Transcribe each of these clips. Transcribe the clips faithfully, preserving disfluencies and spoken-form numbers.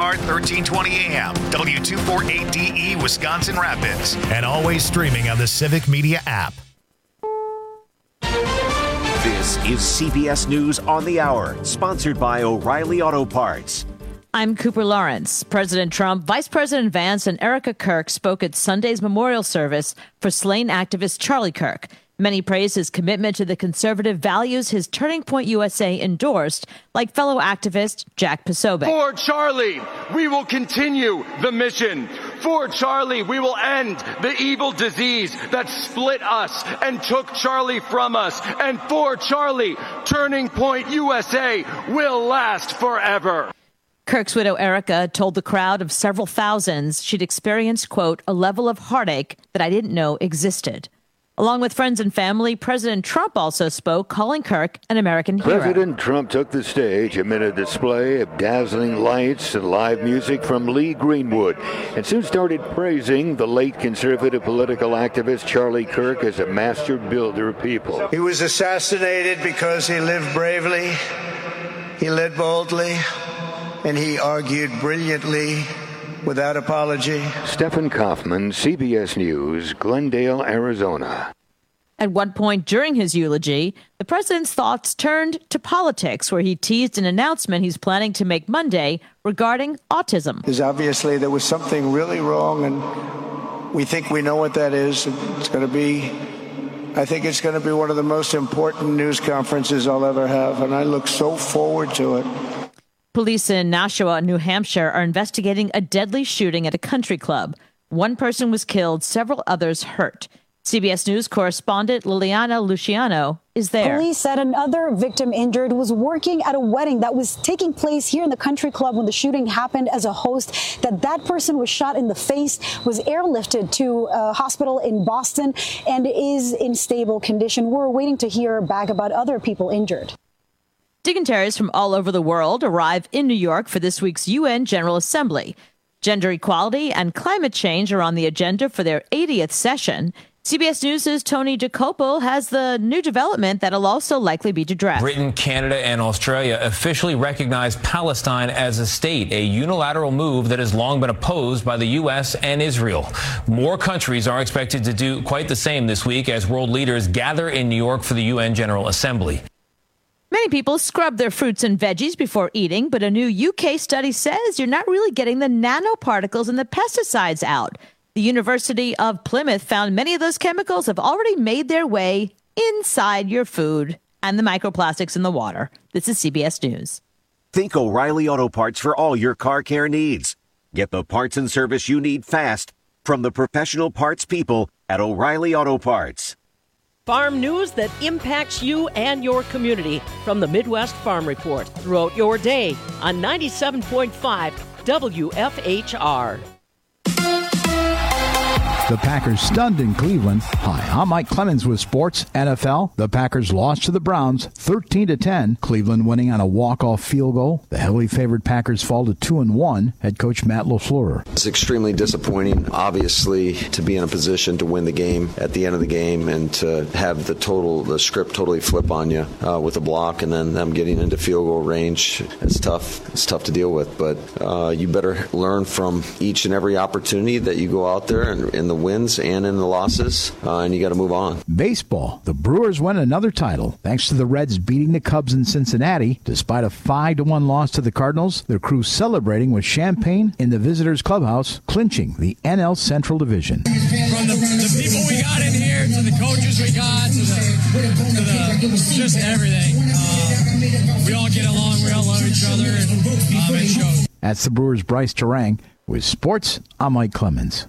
iHeart thirteen twenty A M, W two forty-eight D E, Wisconsin Rapids, and always streaming on the Civic Media app. This is C B S News on the Hour, sponsored by O'Reilly Auto Parts. I'm Cooper Lawrence. President Trump, Vice President Vance, and Erica Kirk spoke at Sunday's memorial service for slain activist Charlie Kirk. Many praised his commitment to the conservative values his Turning Point U S A endorsed, like fellow activist Jack Posobiec. For Charlie, we will continue the mission. For Charlie, we will end the evil disease that split us and took Charlie from us. And for Charlie, Turning Point U S A will last forever. Kirk's widow, Erica, told the crowd of several thousands she'd experienced, quote, a level of heartache that I didn't know existed. Along with friends and family, President Trump also spoke, calling Kirk an American hero. President Trump took the stage amid a display of dazzling lights and live music from Lee Greenwood, and soon started praising the late conservative political activist Charlie Kirk as a master builder of people. He was assassinated because he lived bravely, he led boldly, and he argued brilliantly without apology. Stephen Kaufman, C B S News, Glendale, Arizona. At one point during his eulogy, the president's thoughts turned to politics, where he teased an announcement he's planning to make Monday regarding autism. Because obviously there was something really wrong, and we think we know what that is. It's going to be, I think it's going to be one of the most important news conferences I'll ever have, and I look so forward to it. Police in Nashua, New Hampshire, are investigating a deadly shooting at a country club. One person was killed, several others hurt. C B S News correspondent Liliana Luciano is there. Police said another victim injured was working at a wedding that was taking place here in the country club when the shooting happened as a host. That that person was shot in the face, was airlifted to a hospital in Boston, and is in stable condition. We're waiting to hear back about other people injured. Dignitaries from all over the world arrive in New York for this week's U N General Assembly. Gender equality and climate change are on the agenda for their eightieth session. C B S News' Tony DeCopel has the new development that'll also likely be addressed. Britain, Canada, and Australia officially recognize Palestine as a state, a unilateral move that has long been opposed by the U S and Israel. More countries are expected to do quite the same this week as world leaders gather in New York for the U N General Assembly. Many people scrub their fruits and veggies before eating, but a new U K study says you're not really getting the nanoparticles and the pesticides out. The University of Plymouth found many of those chemicals have already made their way inside your food and the microplastics in the water. This is C B S News. Think O'Reilly Auto Parts for all your car care needs. Get the parts and service you need fast from the professional parts people at O'Reilly Auto Parts. Farm news that impacts you and your community from the Midwest Farm Report throughout your day on ninety-seven point five W F H R. The Packers stunned in Cleveland. Hi, I'm Mike Clemens with Sports N F L. The Packers lost to the Browns thirteen to ten. Cleveland winning on a walk-off field goal. The heavily favored Packers fall to two and one. Head coach Matt LaFleur. It's extremely disappointing, obviously, to be in a position to win the game at the end of the game and to have the total, the script totally flip on you uh, with a block and then them getting into field goal range. It's tough. It's tough to deal with, but uh, you better learn from each and every opportunity that you go out there and in the wins and in the losses, uh, and you got to move on. Baseball. The Brewers win another title thanks to the Reds beating the Cubs in Cincinnati. Despite a five to one loss to the Cardinals, their crew celebrating with champagne in the visitors' clubhouse, clinching the N L Central Division. From the, the people we got in here, to the coaches we got, to the, to the just everything. Uh, we all get along, we all love each other, and um, it shows. That's the Brewers' Bryce Terang. With sports, I'm Mike Clemens.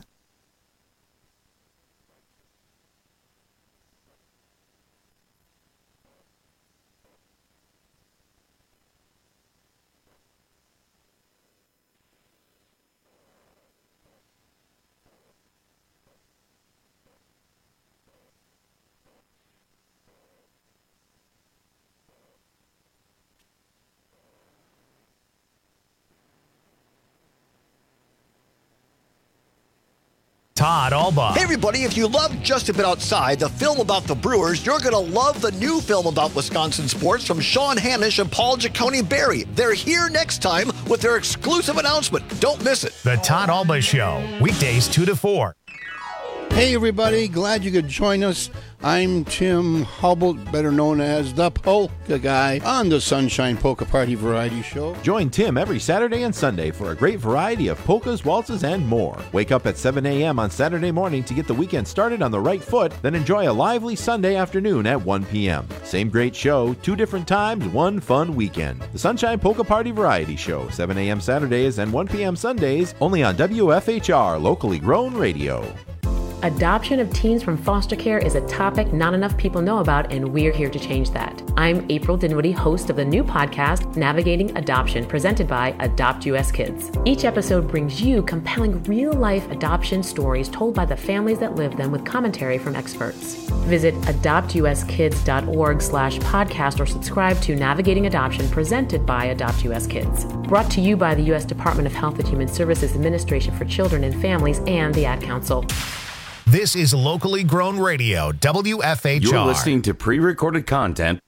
Todd Albaugh. Hey, everybody, if you love Just a Bit Outside, the film about the Brewers, you're going to love the new film about Wisconsin sports from Sean Hamish and Paul Giacone Barry. They're here next time with their exclusive announcement. Don't miss it. The Todd Alba Show, weekdays two to four. Hey, everybody. Glad you could join us. I'm Tim Hubble, better known as the Polka Guy, on the Sunshine Polka Party Variety Show. Join Tim every Saturday and Sunday for a great variety of polkas, waltzes, and more. Wake up at seven a.m. on Saturday morning to get the weekend started on the right foot, then enjoy a lively Sunday afternoon at one p.m. Same great show, two different times, one fun weekend. The Sunshine Polka Party Variety Show, seven a.m. Saturdays and one p.m. Sundays, only on W F H R, locally grown radio. Adoption of teens from foster care is a topic not enough people know about, and we're here to change that. I'm April Dinwiddie, host of the new podcast, Navigating Adoption, presented by Adopt U S Kids. Each episode brings you compelling real-life adoption stories told by the families that live them with commentary from experts. Visit adopt u s kids dot org slash podcast or subscribe to Navigating Adoption, presented by Adopt U S Kids. Brought to you by the U S Department of Health and Human Services Administration for Children and Families and the Ad Council. This is locally grown radio, W F H R. You're listening to pre-recorded content.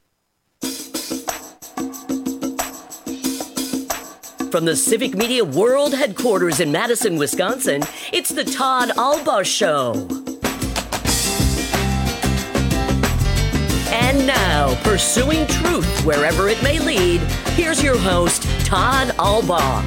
From the Civic Media World Headquarters in Madison, Wisconsin, it's the Todd Alba Show. And now, pursuing truth wherever it may lead, here's your host, Todd Alba.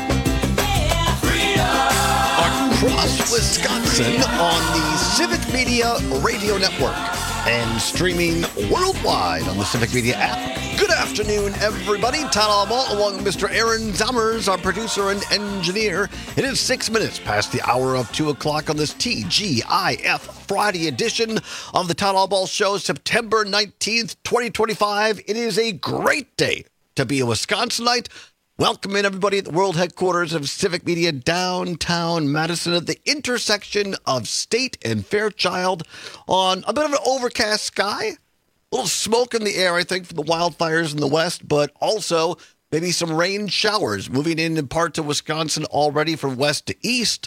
Across Wisconsin on the Civic Media Radio Network and streaming worldwide on the Civic Media app. Good afternoon, everybody. Todd Alba along with Mister Aaron Zammers, our producer and engineer. It is six minutes past the hour of two o'clock on this T G I F Friday edition of the Todd Alba Show, September nineteenth, twenty twenty-five. It is a great day to be a Wisconsinite. Welcome in, everybody, at the world headquarters of Civic Media, downtown Madison, at the intersection of State and Fairchild, on a bit of an overcast sky. A little smoke in the air, I think, from the wildfires in the west, but also maybe some rain showers moving in in parts of Wisconsin already from west to east.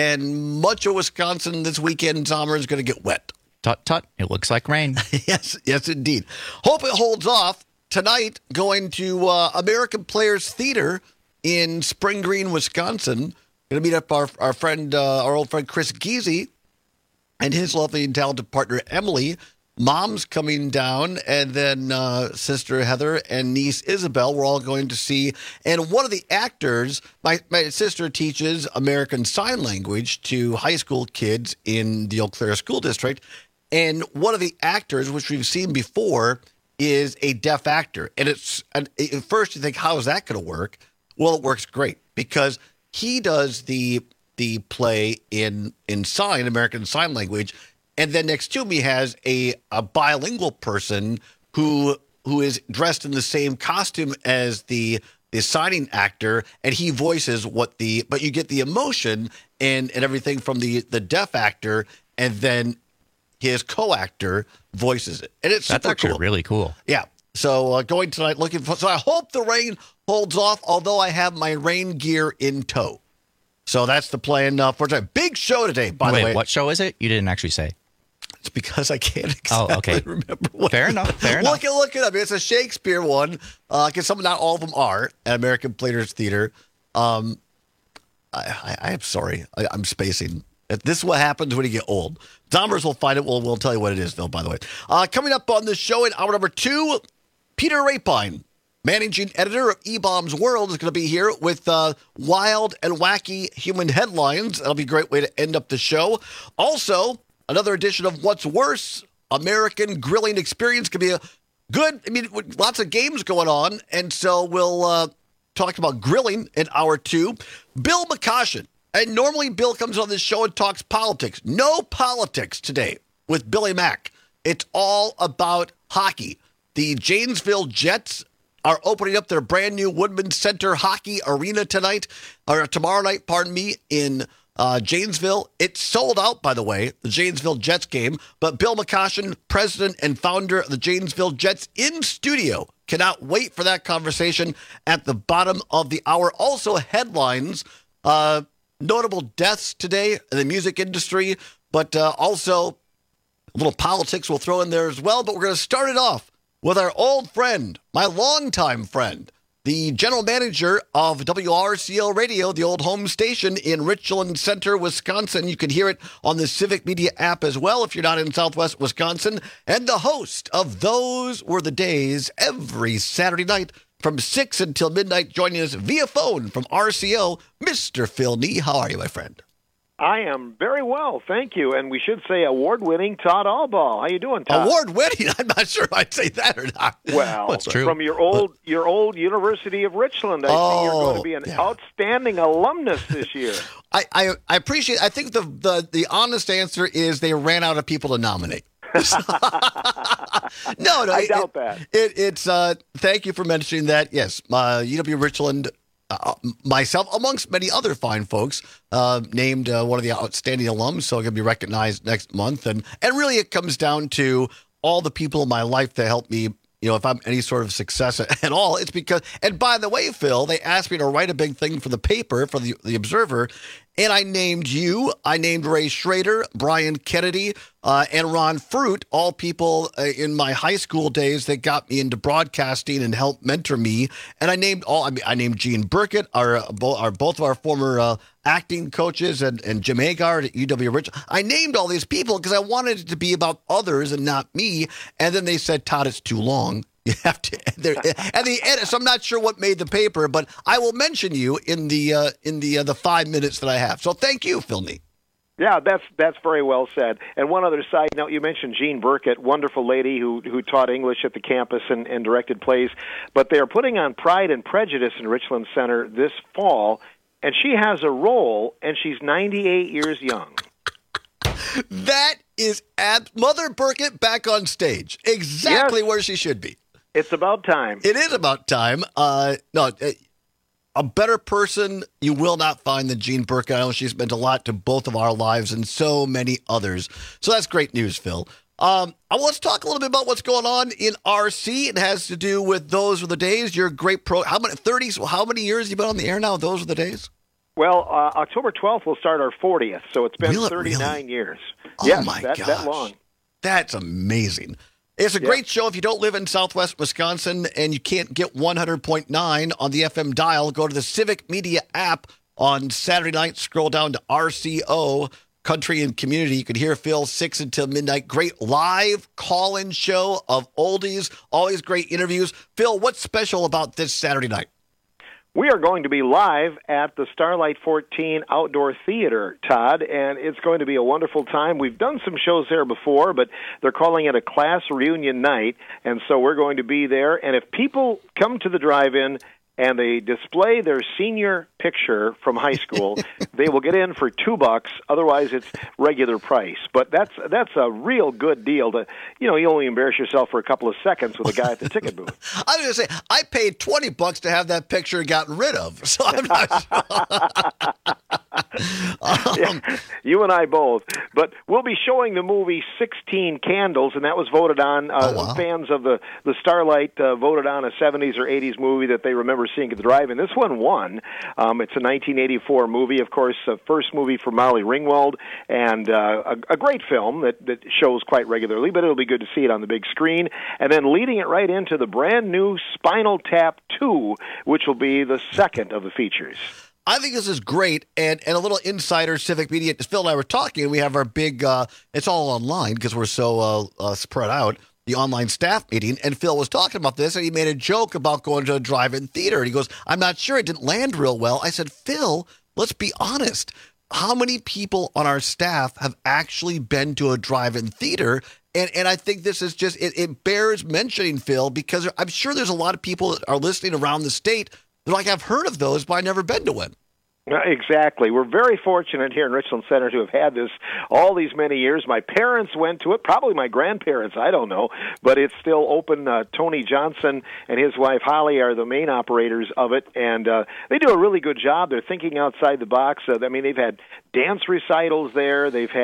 And much of Wisconsin this weekend, summer, is going to get wet. Tut, tut. It looks like rain. Yes, yes, indeed. Hope it holds off. Tonight, going to uh, American Players Theater in Spring Green, Wisconsin. Going to meet up our our friend, uh, our old friend Chris Giese and his lovely and talented partner Emily. Mom's coming down, and then uh, sister Heather and niece Isabel. We're all going to see. And one of the actors, my, my sister teaches American Sign Language to high school kids in the Eau Claire School District. And one of the actors, which we've seen before, is a deaf actor. And it's and at first you think, how is that going to work? Well, it works great because he does the the play in in sign, American Sign Language, and then next to him he has a, a bilingual person who who is dressed in the same costume as the the signing actor, and he voices what the but you get the emotion and and everything from the the deaf actor, and then his co-actor voices it. And it's That's super actually cool. really cool. Yeah. So uh, going tonight looking for, so I hope the rain holds off, although I have my rain gear in tow. So that's the plan uh, for tonight. Big show today, by Wait, the way. what show is it? You didn't actually say. It's because I can't exactly oh, okay. remember what Fair enough, fair enough. Look it, look it up. It's a Shakespeare one, because uh, some, not all of them are, at American Players Theater. Um, I, I, I am sorry. I, I'm spacing. This is what happens when you get old. Zombers will find it. We'll, we'll tell you what it is, though, by the way. Uh, coming up on the show in hour number two, Peter Rapine, managing editor of E-Bombs World, is going to be here with uh, wild and wacky human headlines. That'll be a great way to end up the show. Also, another edition of What's Worse, American Grilling Experience. Could be a good, I mean, lots of games going on. And so we'll uh, talk about grilling in hour two. Bill McCoshen. And normally Bill comes on this show and talks politics. No politics today with Billy Mack. It's all about hockey. The Janesville Jets are opening up their brand new Woodman Center Hockey Arena tonight, or tomorrow night, pardon me, in uh, Janesville. It's sold out, by the way, the Janesville Jets game. But Bill McCoshen, president and founder of the Janesville Jets, in studio. Cannot wait for that conversation at the bottom of the hour. Also, headlines. Uh, Notable deaths today in the music industry, but uh, also a little politics we'll throw in there as well. But we're going to start it off with our old friend, my longtime friend, the general manager of W R C L Radio, the old home station in Richland Center, Wisconsin. You can hear it on the Civic Media app as well if you're not in Southwest Wisconsin. And the host of Those Were the Days every Saturday night from six until midnight, joining us via phone from R C O, Mister Phil Nee. How are you, my friend? I am very well, thank you. And we should say award-winning Todd Albaugh. How you doing, Todd? Award-winning? I'm not sure I'd say that or not. Well, That's true. From your old your old University of Richland, I oh, think you're going to be an yeah. outstanding alumnus this year. I, I, I appreciate I think the, the, the honest answer is they ran out of people to nominate. no, no, I it, doubt that. It, it's uh, thank you for mentioning that. Yes, uh, U W Richland, uh, myself, amongst many other fine folks, uh, named uh, one of the outstanding alums. So I'm going to be recognized next month, and and really, it comes down to all the people in my life that helped me. You know, if I'm any sort of success at all, it's because. And by the way, Phil, they asked me to write a big thing for the paper for the the Observer. And I named you, I named Ray Schrader, Brian Kennedy, uh, and Ron Fruit, all people uh, in my high school days that got me into broadcasting and helped mentor me. And I named all, I mean, I named Gene Burkett, our, our both of our former uh, acting coaches, and, and Jim Agard at U W Richland. I named all these people because I wanted it to be about others and not me. And then they said, Todd, it's too long. You have to, and the edit. So I'm not sure what made the paper, but I will mention you in the uh, in the uh, the five minutes that I have. So thank you, Phil Nee. Yeah, that's that's very well said. And one other side note, you mentioned Jean Burkett, wonderful lady who who taught English at the campus and, and directed plays. But they are putting on Pride and Prejudice in Richland Center this fall, and she has a role, and she's ninety-eight years young. That is at Mother Burkett back on stage, exactly yes. where she should be. It's about time. It is about time. Uh, no, a better person you will not find than Jean Burkett. I know she's meant a lot to both of our lives and so many others. So that's great news, Phil. Um, I want to talk a little bit about what's going on in R C. It has to do with Those Were the Days. You're a great pro. How many thirties? How many years have you been on the air now? Those Were the Days. Well, uh, October twelfth will start our fortieth, so it's been really? thirty-nine really? years. Oh yes, my that, gosh, that long. That's amazing. It's a yep. great show. If you don't live in Southwest Wisconsin and you can't get one hundred point nine on the F M dial, go to the Civic Media app on Saturday night. Scroll down to R C O, Country and Community. You can hear Phil six until midnight. Great live call-in show of oldies. Always great interviews. Phil, what's special about this Saturday night? We are going to be live at the Starlight fourteen Outdoor Theater, Todd, and it's going to be a wonderful time. We've done some shows there before, but they're calling it a class reunion night, and so we're going to be there. And if people come to the drive-in and they display their senior picture from high school, they will get in for two bucks. Otherwise, it's regular price. But that's that's a real good deal. To you know, you only embarrass yourself for a couple of seconds with a guy at the ticket booth. I was going to say, I paid twenty bucks to have that picture gotten rid of, so I'm not sure. um, yeah, you and I both. But we'll be showing the movie sixteen Candles, and that was voted on. Uh, oh, wow. Fans of the, the Starlight uh, voted on a seventies or eighties movie that they remember seeing at the drive-in. This one won. Um, it's a nineteen eighty-four movie, of course, the first movie for Molly Ringwald, and uh, a, a great film that, that shows quite regularly, but it'll be good to see it on the big screen. And then leading it right into the brand new Spinal Tap two, which will be the second of the features. I think this is great, and, and a little insider Civic Media. Phil and I were talking, and we have our big, uh, it's all online because we're so uh, uh, spread out, the online staff meeting, and Phil was talking about this, and he made a joke about going to a drive-in theater, and he goes, I'm not sure, it didn't land real well. I said, Phil, let's be honest. How many people on our staff have actually been to a drive-in theater? And and I think this is just, it, it bears mentioning, Phil, because I'm sure there's a lot of people that are listening around the state. They're like, I've heard of those, but I've never been to one. Exactly. We're very fortunate here in Richland Center to have had this all these many years. My parents went to it, probably my grandparents, I don't know, but it's still open. Uh, Tony Johnson and his wife Holly are the main operators of it, and uh, they do a really good job. They're thinking outside the box. Uh, I mean, they've had dance recitals there. They've had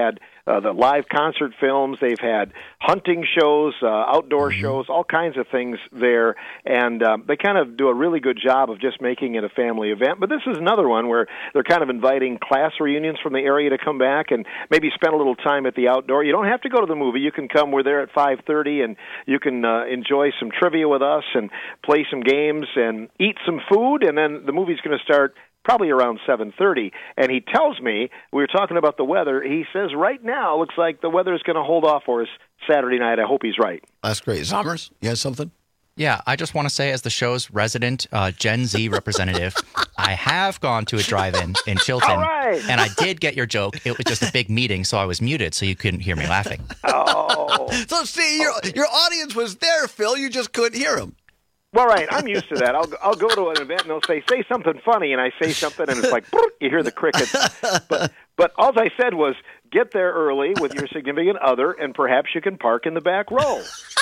uh, the live concert films. They've had hunting shows, uh, outdoor mm-hmm. shows, all kinds of things there. And um, they kind of do a really good job of just making it a family event. But this is another one where they're kind of inviting class reunions from the area to come back and maybe spend a little time at the outdoor. You don't have to go to the movie. You can come. We're there at five thirty, and you can uh, enjoy some trivia with us and play some games and eat some food. And then the movie's going to start probably around seven thirty. And he tells me, we were talking about the weather, he says right now looks like the weather is going to hold off for us Saturday night. I hope he's right. That's great. Zommers, you have something? Yeah, I just want to say, as the show's resident uh, Gen Z representative, I have gone to a drive-in in Chilton, All right. and I did get your joke. It was just a big meeting, so I was muted, so you couldn't hear me laughing. Oh. So, see, your your audience was there, Phil. You just couldn't hear them. Well, right. I'm used to that. I'll I'll go to an event and they'll say say something funny, and I say something, and it's like you hear the crickets. But but all I said was get there early with your significant other, and perhaps you can park in the back row.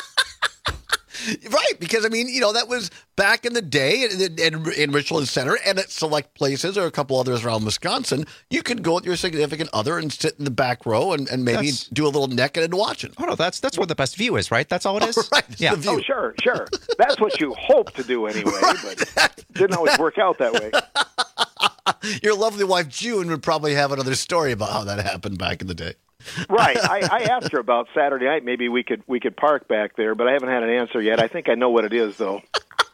Right, because, I mean, you know, that was back in the day in, in, in Richland Center and at select places or a couple others around Wisconsin, you could go with your significant other and sit in the back row and, and maybe that's, do a little necking and watching. Oh, no, that's that's where the best view is, right? That's all it is? Oh, right, yeah. Oh, sure, sure. That's what you hope to do anyway, right. But it didn't always work out that way. Your lovely wife, June, would probably have another story about how that happened back in the day. Right. I, I asked her about Saturday night. Maybe we could we could park back there, but I haven't had an answer yet. I think I know what it is, though.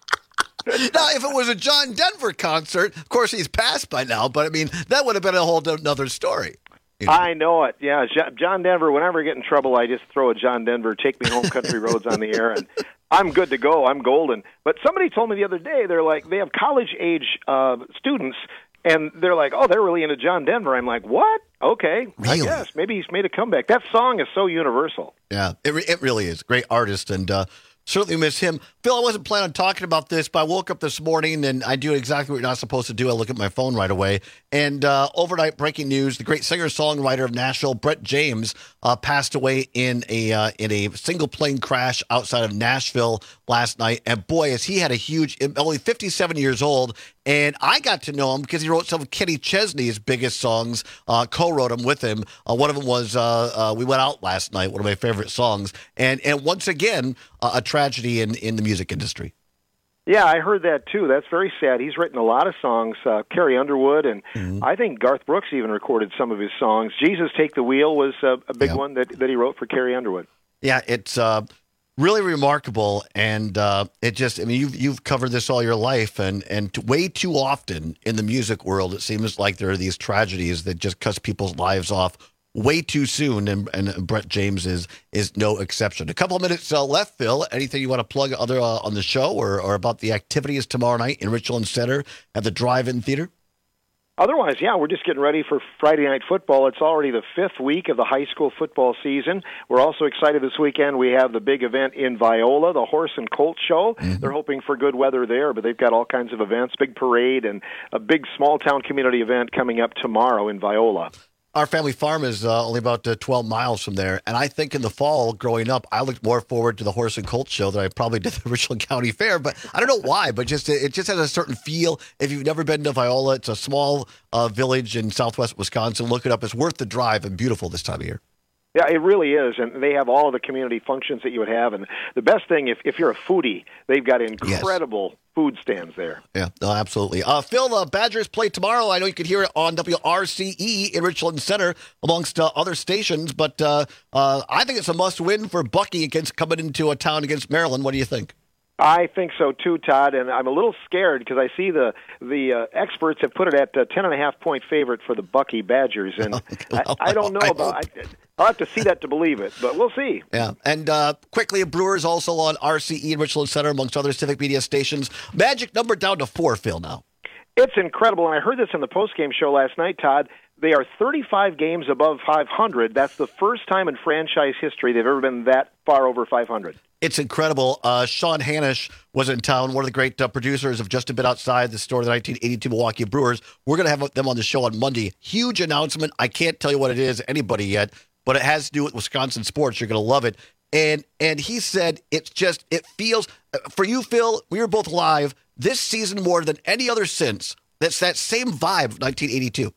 Now, if it was a John Denver concert, of course he's passed by now, but I mean, that would have been a whole another story. You know? I know it. Yeah, John Denver, whenever I get in trouble, I just throw a John Denver, Take Me Home Country Roads on the air, and I'm good to go. I'm golden. But somebody told me the other day, they're like, they have college-age uh, students, and they're like, oh, they're really into John Denver. I'm like, what? Okay, really? I guess. Maybe he's made a comeback. That song is so universal. Yeah, it, re- it really is. Great artist, and uh, certainly miss him. Phil, I wasn't planning on talking about this, but I woke up this morning, and I do exactly what you're not supposed to do. I look at my phone right away. And uh, overnight breaking news, the great singer-songwriter of Nashville, Brett James, uh, passed away in a uh, in a single plane crash outside of Nashville last night. And boy, has he had a huge, only fifty-seven years old. And I got to know him because he wrote some of Kenny Chesney's biggest songs, uh, co-wrote them with him. Uh, one of them was uh, uh, We Went Out Last Night, one of my favorite songs. And and once again, uh, a tragedy in, in the music industry. Yeah, I heard that too. That's very sad. He's written a lot of songs. Uh, Carrie Underwood, and mm-hmm. I think Garth Brooks even recorded some of his songs. Jesus Take the Wheel was uh, a big yeah. one that, that he wrote for Carrie Underwood. Yeah, it's uh, really remarkable, and uh, it just, I mean, you've, you've covered this all your life, and, and way too often in the music world, it seems like there are these tragedies that just cut people's lives off way too soon, and, and Brett James is is no exception. A couple of minutes uh, left, Phil. Anything you want to plug other uh, on the show or, or about the activities tomorrow night in Richland Center at the Drive-In Theater? Otherwise, yeah, we're just getting ready for Friday Night Football. It's already the fifth week of the high school football season. We're also excited this weekend. We have the big event in Viola, the Horse and Colt Show. Mm-hmm. They're hoping for good weather there, but they've got all kinds of events, big parade, and a big small-town community event coming up tomorrow in Viola. Our family farm is uh, only about uh, twelve miles from there, and I think in the fall, growing up, I looked more forward to the Horse and Colt Show than I probably did the Richland County Fair, but I don't know why, but just it just has a certain feel. If you've never been to Viola, it's a small uh, village in southwest Wisconsin. Look it up. It's worth the drive and beautiful this time of year. Yeah, it really is, and they have all of the community functions that you would have. And the best thing, if, if you're a foodie, they've got incredible yes. food stands there. Yeah, no, absolutely. Uh, Phil, uh, Badgers play tomorrow. I know you can hear it on W R C E in Richland Center, amongst uh, other stations, but uh, uh, I think it's a must-win for Bucky against coming into a town against Maryland. What do you think? I think so too, Todd, and I'm a little scared because I see the the uh, experts have put it at uh, ten and a half point favorite for the Bucky Badgers, and well, I, I don't know I about. I, I'll have to see that to believe it, but we'll see. Yeah, and uh, quickly, Brewers also on R C E in Richland Center, amongst other Civic Media stations. Magic number down to four, Phil. Now it's incredible, and I heard this in the postgame show last night, Todd. They are thirty-five games above five hundred. That's the first time in franchise history they've ever been that far over five hundred. It's incredible. Uh, Sean Hanisch was in town, one of the great uh, producers of Just a Bit Outside, the story of the nineteen eighty-two Milwaukee Brewers. We're going to have them on the show on Monday. Huge announcement. I can't tell you what it is, anybody yet, but it has to do with Wisconsin sports. You're going to love it. And and he said it's just, it feels, for you, Phil, we were both live, this season more than any other since, that's that same vibe of nineteen eighty-two.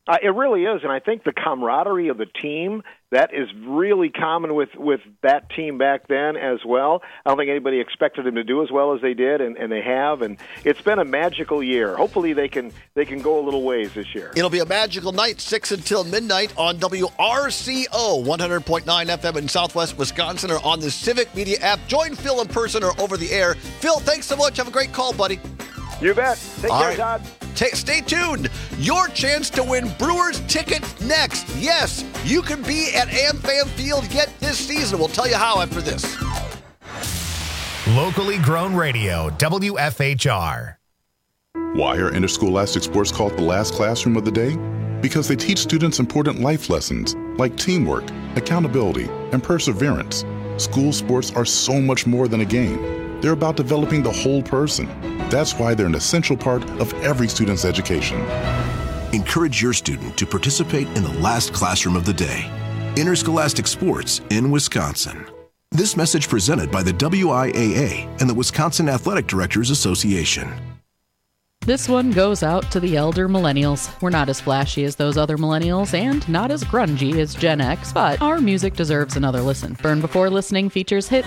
Uh, it really is, and I think the camaraderie of the team, that is really common with, with that team back then as well. I don't think anybody expected them to do as well as they did, and, and they have, and it's been a magical year. Hopefully they can they can go a little ways this year. It'll be a magical night, six until midnight on W R C O, one hundred point nine F M in Southwest Wisconsin, or on the Civic Media app. Join Phil in person or over the air. Phil, thanks so much. Have a great call, buddy. You bet. Take All care, right. Todd. Ta- stay tuned. Your chance to win Brewers tickets next. Yes, you can be at AmFam Field yet this season. We'll tell you how after this. Locally grown radio, W F H R. Why are interscholastic sports called the last classroom of the day? Because they teach students important life lessons like teamwork, accountability, and perseverance. School sports are so much more than a game. They're about developing the whole person. That's why they're an essential part of every student's education. Encourage your student to participate in the last classroom of the day. Interscholastic sports in Wisconsin. This message presented by the W I A A and the Wisconsin Athletic Directors Association. This one goes out to the elder millennials. We're not as flashy as those other millennials and not as grungy as Gen X, but our music deserves another listen. Burn Before Listening features hits,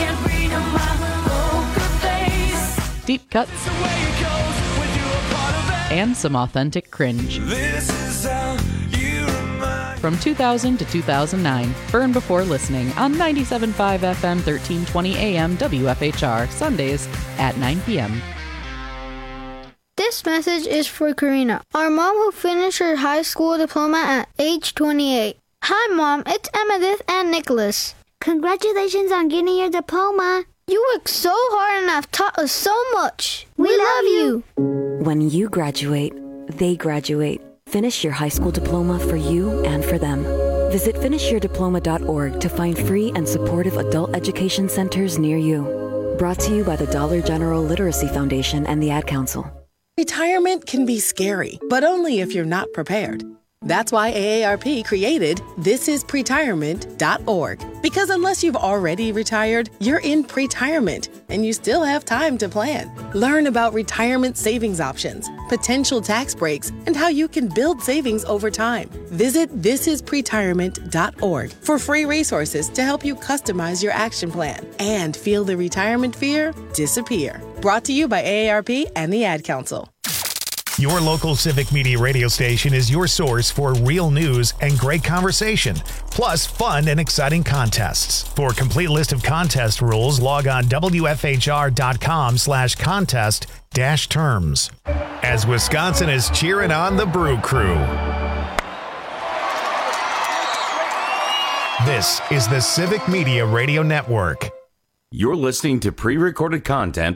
deep cuts, and some authentic cringe. From two thousand to two thousand nine, Burn Before Listening on ninety-seven point five F M, thirteen twenty A M, W F H R, Sundays at nine p.m. This message is for Karina, our mom who finished her high school diploma at age twenty-eight. Hi, Mom. It's Emmettith and Nicholas. Congratulations on getting your diploma. You worked so hard and have taught us so much. We, we love you. When you graduate, they graduate. Finish your high school diploma for you and for them. Visit finish your diploma dot org to find free and supportive adult education centers near you. Brought to you by the Dollar General Literacy Foundation and the Ad Council. Retirement can be scary, but only if you're not prepared. That's why A A R P created this is pretirement dot org. Because unless you've already retired, you're in pretirement, and you still have time to plan. Learn about retirement savings options, potential tax breaks, and how you can build savings over time. Visit this is pretirement dot org for free resources to help you customize your action plan and feel the retirement fear disappear. Brought to you by A A R P and the Ad Council. Your local Civic Media radio station is your source for real news and great conversation, plus fun and exciting contests. For a complete list of contest rules, log on W F H R dot com slash contest dash terms. As Wisconsin is cheering on the Brew Crew. This is the Civic Media Radio Network. You're listening to pre-recorded content.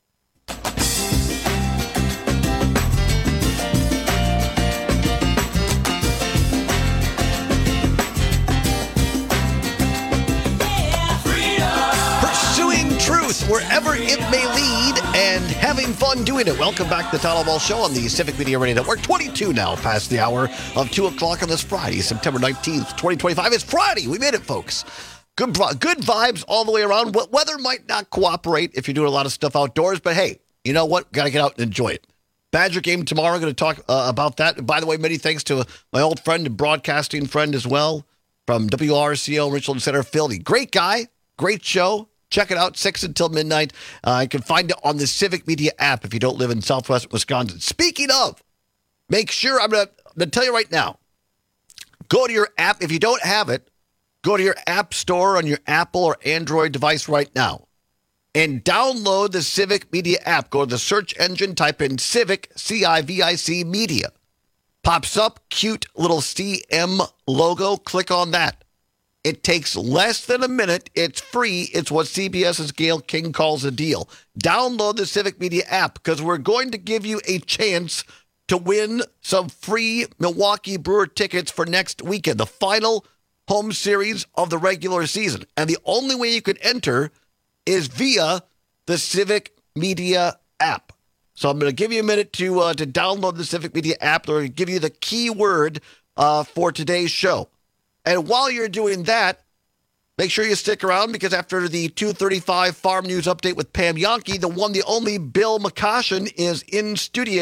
Wherever it may lead, and having fun doing it. Welcome back to the Todd Ball Show on the Civic Media Radio Network. twenty-two now, past the hour of two o'clock on this Friday, September nineteenth, twenty twenty-five. It's Friday. We made it, folks. Good, good vibes all the way around. Weather might not cooperate if you're doing a lot of stuff outdoors, but hey, you know what? Got to get out and enjoy it. Badger game tomorrow. Going to talk uh, about that. And by the way, many thanks to my old friend and broadcasting friend as well from W R C O Richland Center, Phil. Great guy. Great show. Check it out, six until midnight. Uh, you can find it on the Civic Media app if you don't live in Southwest Wisconsin. Speaking of, make sure, I'm going to tell you right now, go to your app. If you don't have it, go to your app store on your Apple or Android device right now and download the Civic Media app. Go to the search engine, type in Civic, C I V I C Media. Pops up, cute little C M logo. Click on that. It takes less than a minute. It's free. It's what CBS's Gail King calls a deal. Download the Civic Media app because we're going to give you a chance to win some free Milwaukee Brewer tickets for next weekend, the final home series of the regular season. And the only way you could enter is via the Civic Media app. So I'm going to give you a minute to uh, to download the Civic Media app. They're going to give you the keyword uh, for today's show. And while you're doing that, make sure you stick around because after the two thirty-five Farm News Update with Pam Yonke, the one, the only Bill McCoshen is in studio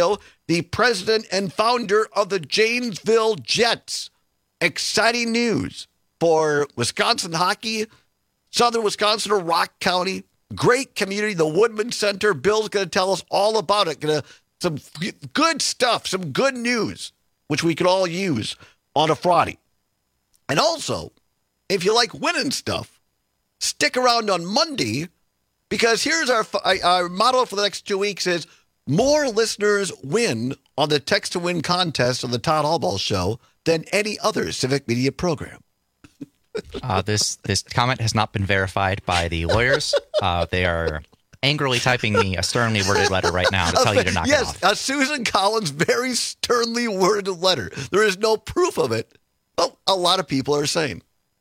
the president and founder of the Janesville Jets. Exciting news for Wisconsin hockey, Southern Wisconsin or Rock County. Great community, the Woodman Center. Bill's going to tell us all about it. Gonna some good stuff, some good news, which we could all use on a Friday. And also, if you like winning stuff, stick around on Monday, because here's our our motto for the next two weeks is more listeners win on the Text to Win contest on the Todd Allball Show than any other civic media program. uh, this this comment has not been verified by the lawyers. Uh, they are angrily typing me a sternly worded letter right now to tell you to knock yes, it off. Yes, a Susan Collins very sternly worded letter. There is no proof of it. Well, a lot of people are saying.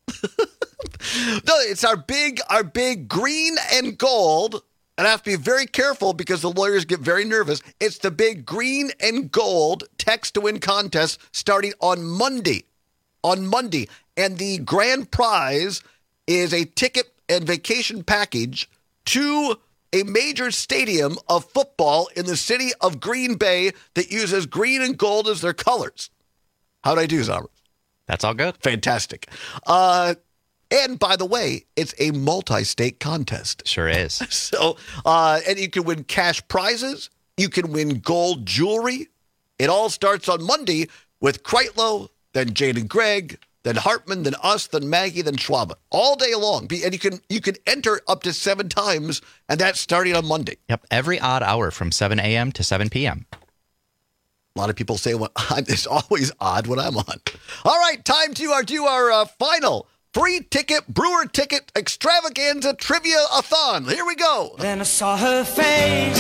No, it's our big, our big green and gold. And I have to be very careful because the lawyers get very nervous. It's the big green and gold Text to Win contest starting on Monday. On Monday. And the grand prize is a ticket and vacation package to a major stadium of football in the city of Green Bay that uses green and gold as their colors. How'd I do, Zombers? That's all good. Fantastic. Uh, and by the way, it's a multi-state contest. Sure is. So, uh, and you can win cash prizes. You can win gold jewelry. It all starts on Monday with Kreitlow, then Jane and Greg, then Hartman, then us, then Maggie, then Schwab. All day long. And you can you can enter up to seven times, and that's starting on Monday. Yep, every odd hour from seven a.m. to seven p.m. A lot of people say well, it's always odd when I'm on. All right, time to our, do our uh, final free ticket, Brewer ticket extravaganza trivia-a-thon. Here we go. Then I saw her face.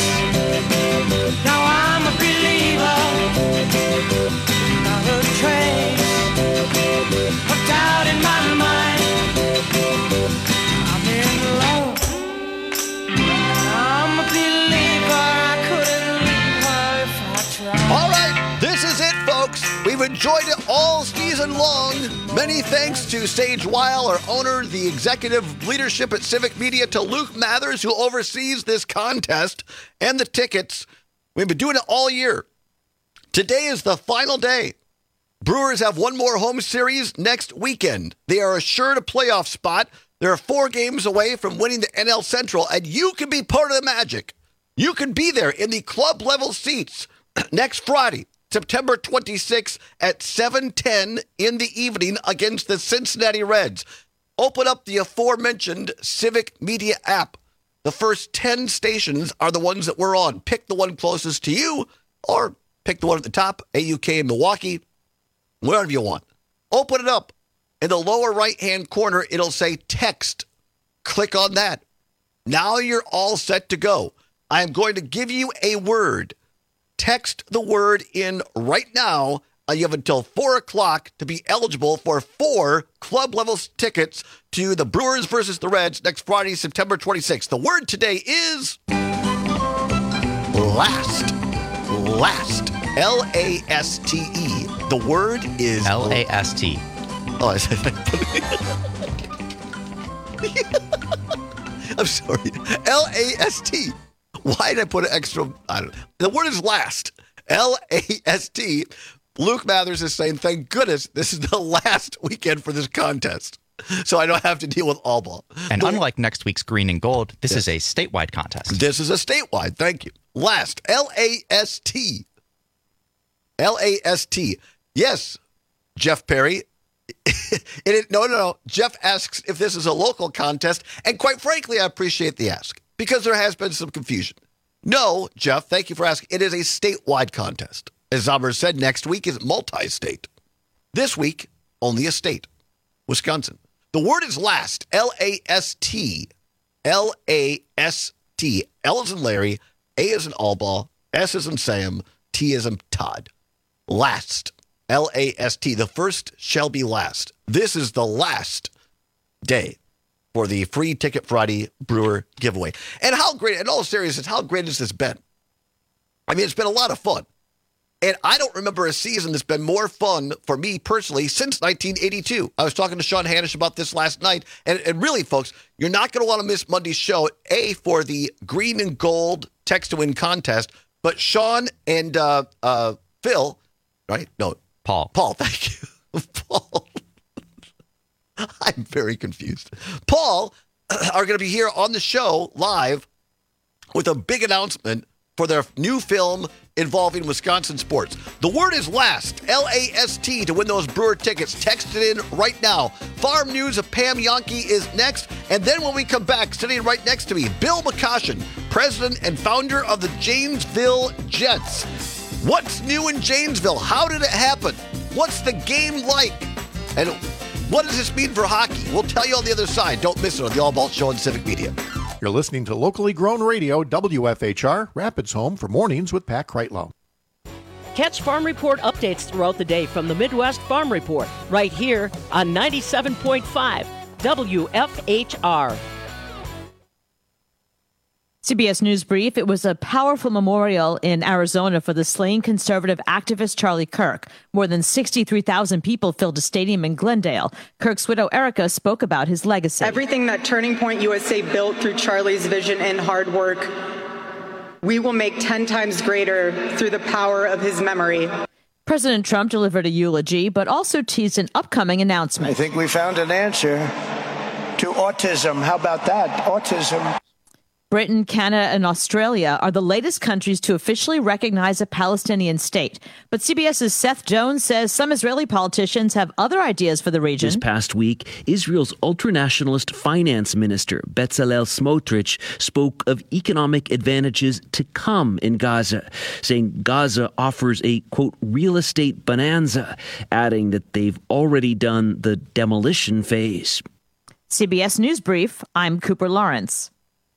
Now I'm a believer. Not a trace of doubt in my mind. I'm in love. I'm a believer. I couldn't leave her if I tried. All right, this is it, folks. We've enjoyed it all season long. Many thanks to Sage Weil, our owner, the executive leadership at Civic Media, to Luke Mathers, who oversees this contest and the tickets. We've been doing it all year. Today is the final day. Brewers have one more home series next weekend. They are assured a playoff spot. They're four games away from winning the N L Central, and you can be part of the magic. You can be there in the club level seats next Friday, September twenty-sixth at seven ten in the evening against the Cincinnati Reds. Open up the aforementioned Civic Media app. The first ten stations are the ones that we're on. Pick the one closest to you, or pick the one at the top, A U K in Milwaukee, wherever you want. Open it up. In the lower right-hand corner, it'll say text. Click on that. Now you're all set to go. I am going to give you a word. Text the word in right now. Uh, you have until four o'clock to be eligible for four club-level tickets to the Brewers versus the Reds next Friday, September twenty-sixth. The word today is last. Last. L A S T E. The word is L A S T. Oh, I said I'm sorry. L A S T. Why did I put an extra? I don't know. The word is last. L A S T. Luke Mathers is saying, thank goodness this is the last weekend for this contest, so I don't have to deal with all ball. And the, unlike next week's Green and Gold, this yes. is a statewide contest. This is a statewide. Thank you. Last. L A S T. L A S T. Yes, Jeff Perry. it, no, no, no. Jeff asks if this is a local contest, and quite frankly, I appreciate the ask, because there has been some confusion. No, Jeff, thank you for asking. It is a statewide contest. As Zombers said, next week is multi-state. This week, only a state, Wisconsin. The word is last, L A S T. L A S T. L as in Larry, A as in Allball, S as in Sam, T as in Todd. Last, L A S T. The first shall be last. This is the last day for the free Ticket Friday Brewer giveaway. And how great, in all seriousness, how great has this been? I mean, it's been a lot of fun. And I don't remember a season that's been more fun for me personally since nineteen eighty-two. I was talking to Sean Hannish about this last night. And, and really, folks, you're not going to want to miss Monday's show, A, for the Green and Gold Text to Win contest, But Sean and uh, uh, Phil, right? No, Paul. Paul, thank you. Paul. I'm very confused. Paul are going to be here on the show live with a big announcement for their new film involving Wisconsin sports. The word is last, L A S T, to win those Brewer tickets. Text it in right now. Farm News of Pam Yonke is next. And then when we come back, sitting right next to me, Bill McCoshen, president and founder of the Janesville Jets. What's new in Janesville? How did it happen? What's the game like? And what does this mean for hockey? We'll tell you on the other side. Don't miss it on the All Ball Show on Civic Media. You're listening to locally grown radio, W F H R, Rapids Home for Mornings with Pat Kreitlow. Catch Farm Report updates throughout the day from the Midwest Farm Report, right here on ninety-seven point five W F H R. C B S News Brief. It was a powerful memorial in Arizona for the slain conservative activist Charlie Kirk. More than sixty-three thousand people filled a stadium in Glendale. Kirk's widow Erica spoke about his legacy. Everything that Turning Point U S A built through Charlie's vision and hard work, we will make ten times greater through the power of his memory. President Trump delivered a eulogy, but also teased an upcoming announcement. I think we found an answer to autism. How about that? Autism. Britain, Canada, and Australia are the latest countries to officially recognize a Palestinian state. But CBS's Seth Jones says some Israeli politicians have other ideas for the region. This past week, Israel's ultranationalist finance minister, Bezalel Smotrich, spoke of economic advantages to come in Gaza, saying Gaza offers a, quote, real estate bonanza, adding that they've already done the demolition phase. C B S News Brief, I'm Cooper Lawrence.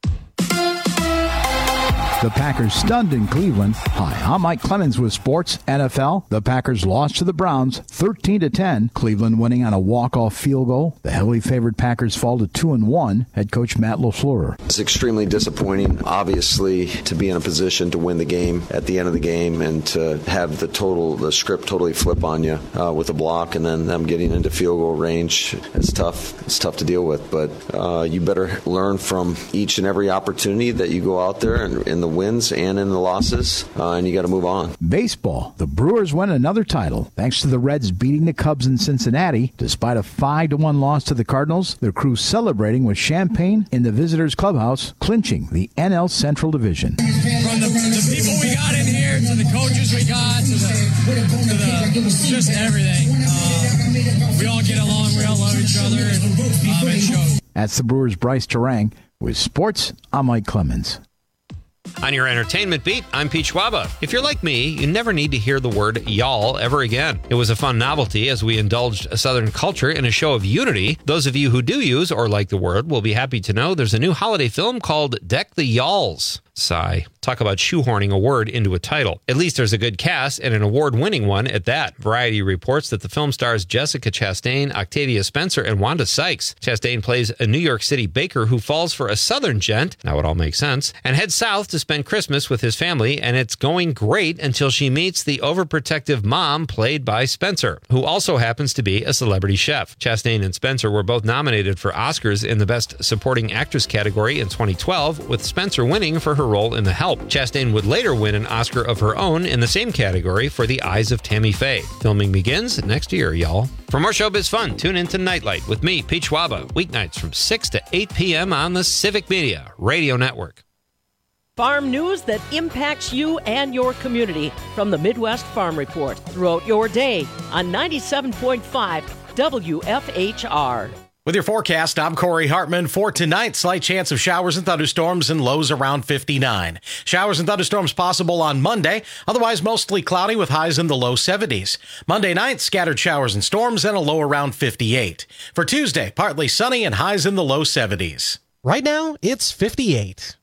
The Packers stunned in Cleveland. Hi, I'm Mike Clemens with Sports N F L. The Packers lost to the Browns thirteen to ten. Cleveland winning on a walk-off field goal. The heavily favored Packers fall to two and one. Head coach Matt LaFleur. It's extremely disappointing, obviously, to be in a position to win the game at the end of the game and to have the total, the script totally flip on you uh, with a block and then them getting into field goal range. It's tough. It's tough to deal with, but uh, you better learn from each and every opportunity that you go out there and in the wins and in the losses, uh, and you got to move on. Baseball. The Brewers win another title thanks to the Reds beating the Cubs in Cincinnati. Despite a five to one loss to the Cardinals, their crew celebrating with champagne in the visitors' clubhouse, clinching the N L Central Division. From the, the people we got in here, to the coaches we got, to the, to the just everything. Uh, we all get along, we all love each other, and um, it shows. That's the Brewers' Bryce Terang. With sports, I'm Mike Clemens. On your entertainment beat, I'm Pete Schwaba. If you're like me, you never need to hear the word y'all ever again. It was a fun novelty as we indulged a Southern culture in a show of unity. Those of you who do use or like the word will be happy to know there's a new holiday film called Deck the Y'alls. Sigh. Talk about shoehorning a word into a title. At least there's a good cast and an award-winning one at that. Variety reports that the film stars Jessica Chastain, Octavia Spencer, and Wanda Sykes. Chastain plays a New York City baker who falls for a Southern gent, now it all makes sense, and heads south to spend Christmas with his family, and it's going great until she meets the overprotective mom played by Spencer, who also happens to be a celebrity chef. Chastain and Spencer were both nominated for Oscars in the Best Supporting Actress category in twenty twelve, with Spencer winning for her role in The Help. Chastain would later win an Oscar of her own in the same category for The Eyes of Tammy Faye. Filming begins next year, y'all. For more showbiz fun, tune in to Nightlight with me, Pete Schwaba, weeknights from six to eight p.m. on the Civic Media Radio Network. Farm news that impacts you and your community from the Midwest Farm Report throughout your day on ninety-seven point five W F H R. With your forecast, I'm Corey Hartman. For tonight, slight chance of showers and thunderstorms and lows around fifty-nine. Showers and thunderstorms possible on Monday, otherwise mostly cloudy with highs in the low seventies. Monday night, scattered showers and storms and a low around fifty-eight. For Tuesday, partly sunny and highs in the low seventies. Right now, it's fifty-eight.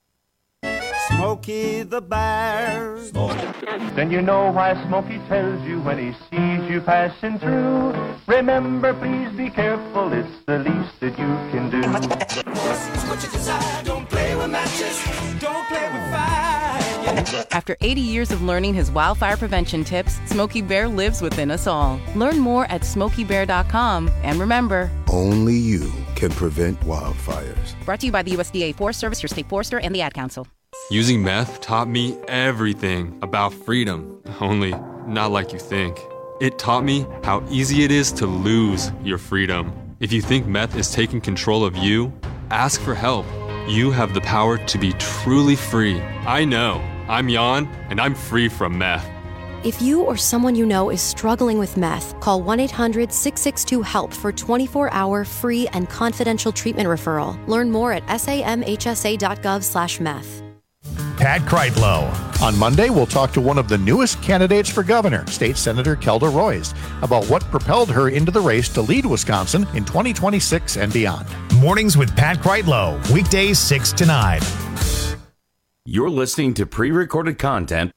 Smokey the Bear. Then you know why Smokey tells you when he sees you passing through. Remember, please be careful, it's the least that you can do. What you desire, don't play with matches, don't play with fire. After eighty years of learning his wildfire prevention tips, Smokey Bear lives within us all. Learn more at smokey bear dot com. And remember, only you can prevent wildfires. Brought to you by the U S D A Forest Service, your state forester, and the Ad Council. Using meth taught me everything about freedom, only not like you think. It taught me how easy it is to lose your freedom. If you think meth is taking control of you, ask for help. You have the power to be truly free. I know. I'm Jan, and I'm free from meth. If you or someone you know is struggling with meth, call one eight hundred six six two HELP for twenty-four hour free and confidential treatment referral. Learn more at samhsa.gov slash meth. Pat Kreitlow. On Monday, we'll talk to one of the newest candidates for governor, State Senator Kelda Roys, about what propelled her into the race to lead Wisconsin in twenty twenty-six and beyond. Mornings with Pat Kreitlow, weekdays six to nine. You're listening to pre-recorded content.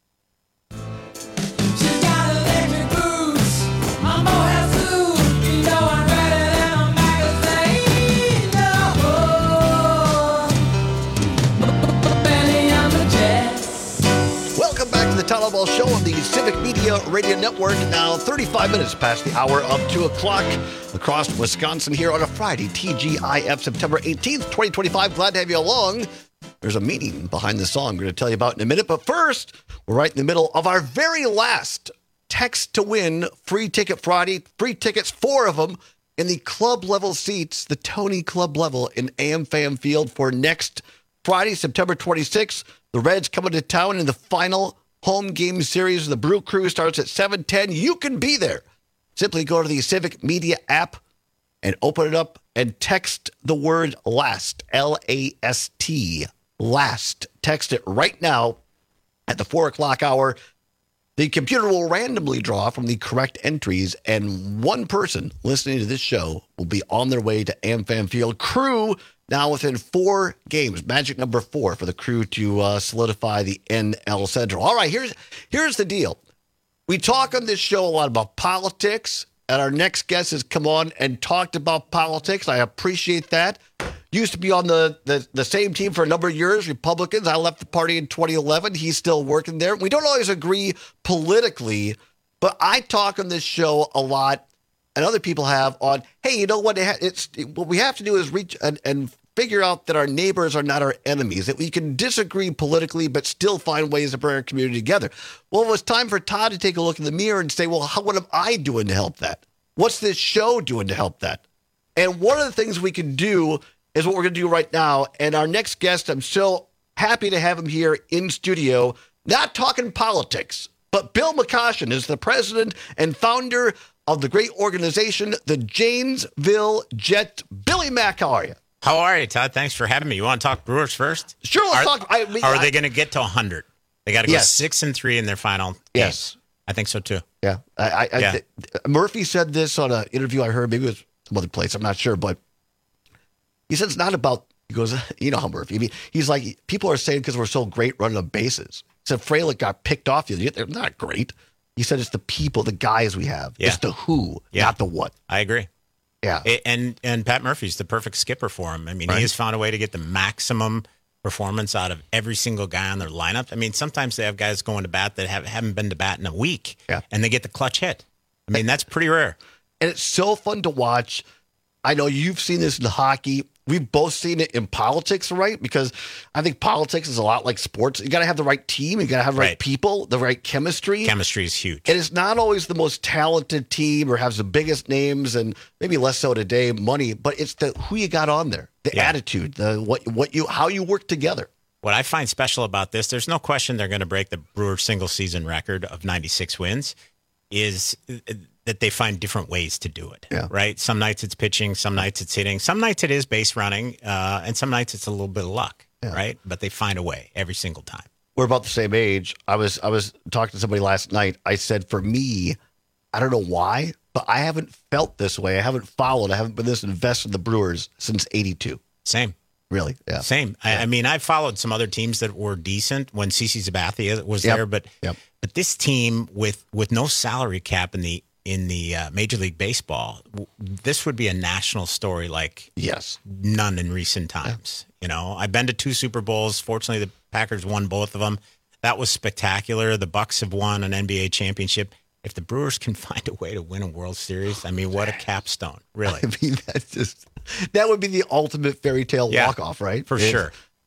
Talaball Show on the Civic Media Radio Network. Now thirty-five minutes past the hour of two o'clock across Wisconsin here on a Friday, T G I F, September eighteenth, twenty twenty-five. Glad to have you along. There's a meeting behind the song I'm going to tell you about in a minute. But first, we're right in the middle of our very last Text to Win Free Ticket Friday. Free tickets, four of them, in the club level seats, the Tony Club level in AmFam Field for next Friday, September twenty-sixth. The Reds coming to town in the final home game series. The Brew Crew starts at seven ten. You can be there. Simply go to the Civic Media app and open it up and text the word LAST, L A S T, LAST. Text it right now at the four o'clock hour. The computer will randomly draw from the correct entries, and one person listening to this show will be on their way to AmFam Field. Crew now within four games, magic number four for the Crew to uh, solidify the N L Central. All right, here's here's the deal. We talk on this show a lot about politics, and our next guest has come on and talked about politics. I appreciate that. Used to be on the, the, the same team for a number of years, Republicans. I left the party in twenty eleven. He's still working there. We don't always agree politically, but I talk on this show a lot, and other people have, on, hey, you know what? It's what we have to do is reach and, and figure out that our neighbors are not our enemies, that we can disagree politically but still find ways to bring our community together. Well, it was time for Todd to take a look in the mirror and say, well, how, what am I doing to help that? What's this show doing to help that? And one of the things we can do is what we're going to do right now. And our next guest, I'm so happy to have him here in studio, not talking politics, but Bill McCoshen is the president and founder of the great organization, the Janesville Jets. Billy Mack, how are you? How are you, Todd? Thanks for having me. You want to talk Brewers first? Sure, let's are, talk. I mean, are I, they going to get to one hundred? They got to go yes. six and three in their final yes. game. I think so, too. Yeah. I, I, yeah. I, Murphy said this on an interview I heard. Maybe it was some other place. I'm not sure. But he said it's not about, he goes, you know how Murphy, I mean, he's like, people are saying because we're so great running the bases. He said Frelick got picked off. They're not great. He said it's the people, the guys we have. Yeah. It's the who, yeah. not the what. I agree. Yeah. It, and and Pat Murphy's the perfect skipper for him. I mean, right. he has found a way to get the maximum performance out of every single guy on their lineup. I mean, sometimes they have guys going to bat that have, haven't been to bat in a week, yeah. and they get the clutch hit. I mean, that's pretty rare. And it's so fun to watch. I know you've seen this in hockey. We've both seen it in politics, right? Because I think politics is a lot like sports. You got to have the right team. You got to have the right, right people, the right chemistry. Chemistry is huge. And it's not always the most talented team or has the biggest names, and maybe less so today, money. But it's the who you got on there, the yeah. attitude, the what what you how you work together. What I find special about this, there's no question they're going to break the Brewers single season record of ninety-six wins. Is that they find different ways to do it, yeah. right? Some nights it's pitching, some nights it's hitting, some nights it is base running, uh, and some nights it's a little bit of luck, yeah. right? But they find a way every single time. We're about the same age. I was I was talking to somebody last night. I said, for me, I don't know why, but I haven't felt this way. I haven't followed. I haven't been this invested in the Brewers since eighty-two. Same. Really? Yeah. Same. Yeah. I, I mean, I followed some other teams that were decent when CeCe Sabathia was yep. there, but yep. but this team with with no salary cap in the in the uh, Major League Baseball, this would be a national story like yes, none in recent times. Yeah. You know, I've been to two Super Bowls. Fortunately, the Packers won both of them. That was spectacular. The Bucks have won an N B A championship. If the Brewers can find a way to win a World Series, I mean, what a capstone, really. I mean, that's just that would be the ultimate fairy tale yeah, walk-off, right? For it, sure.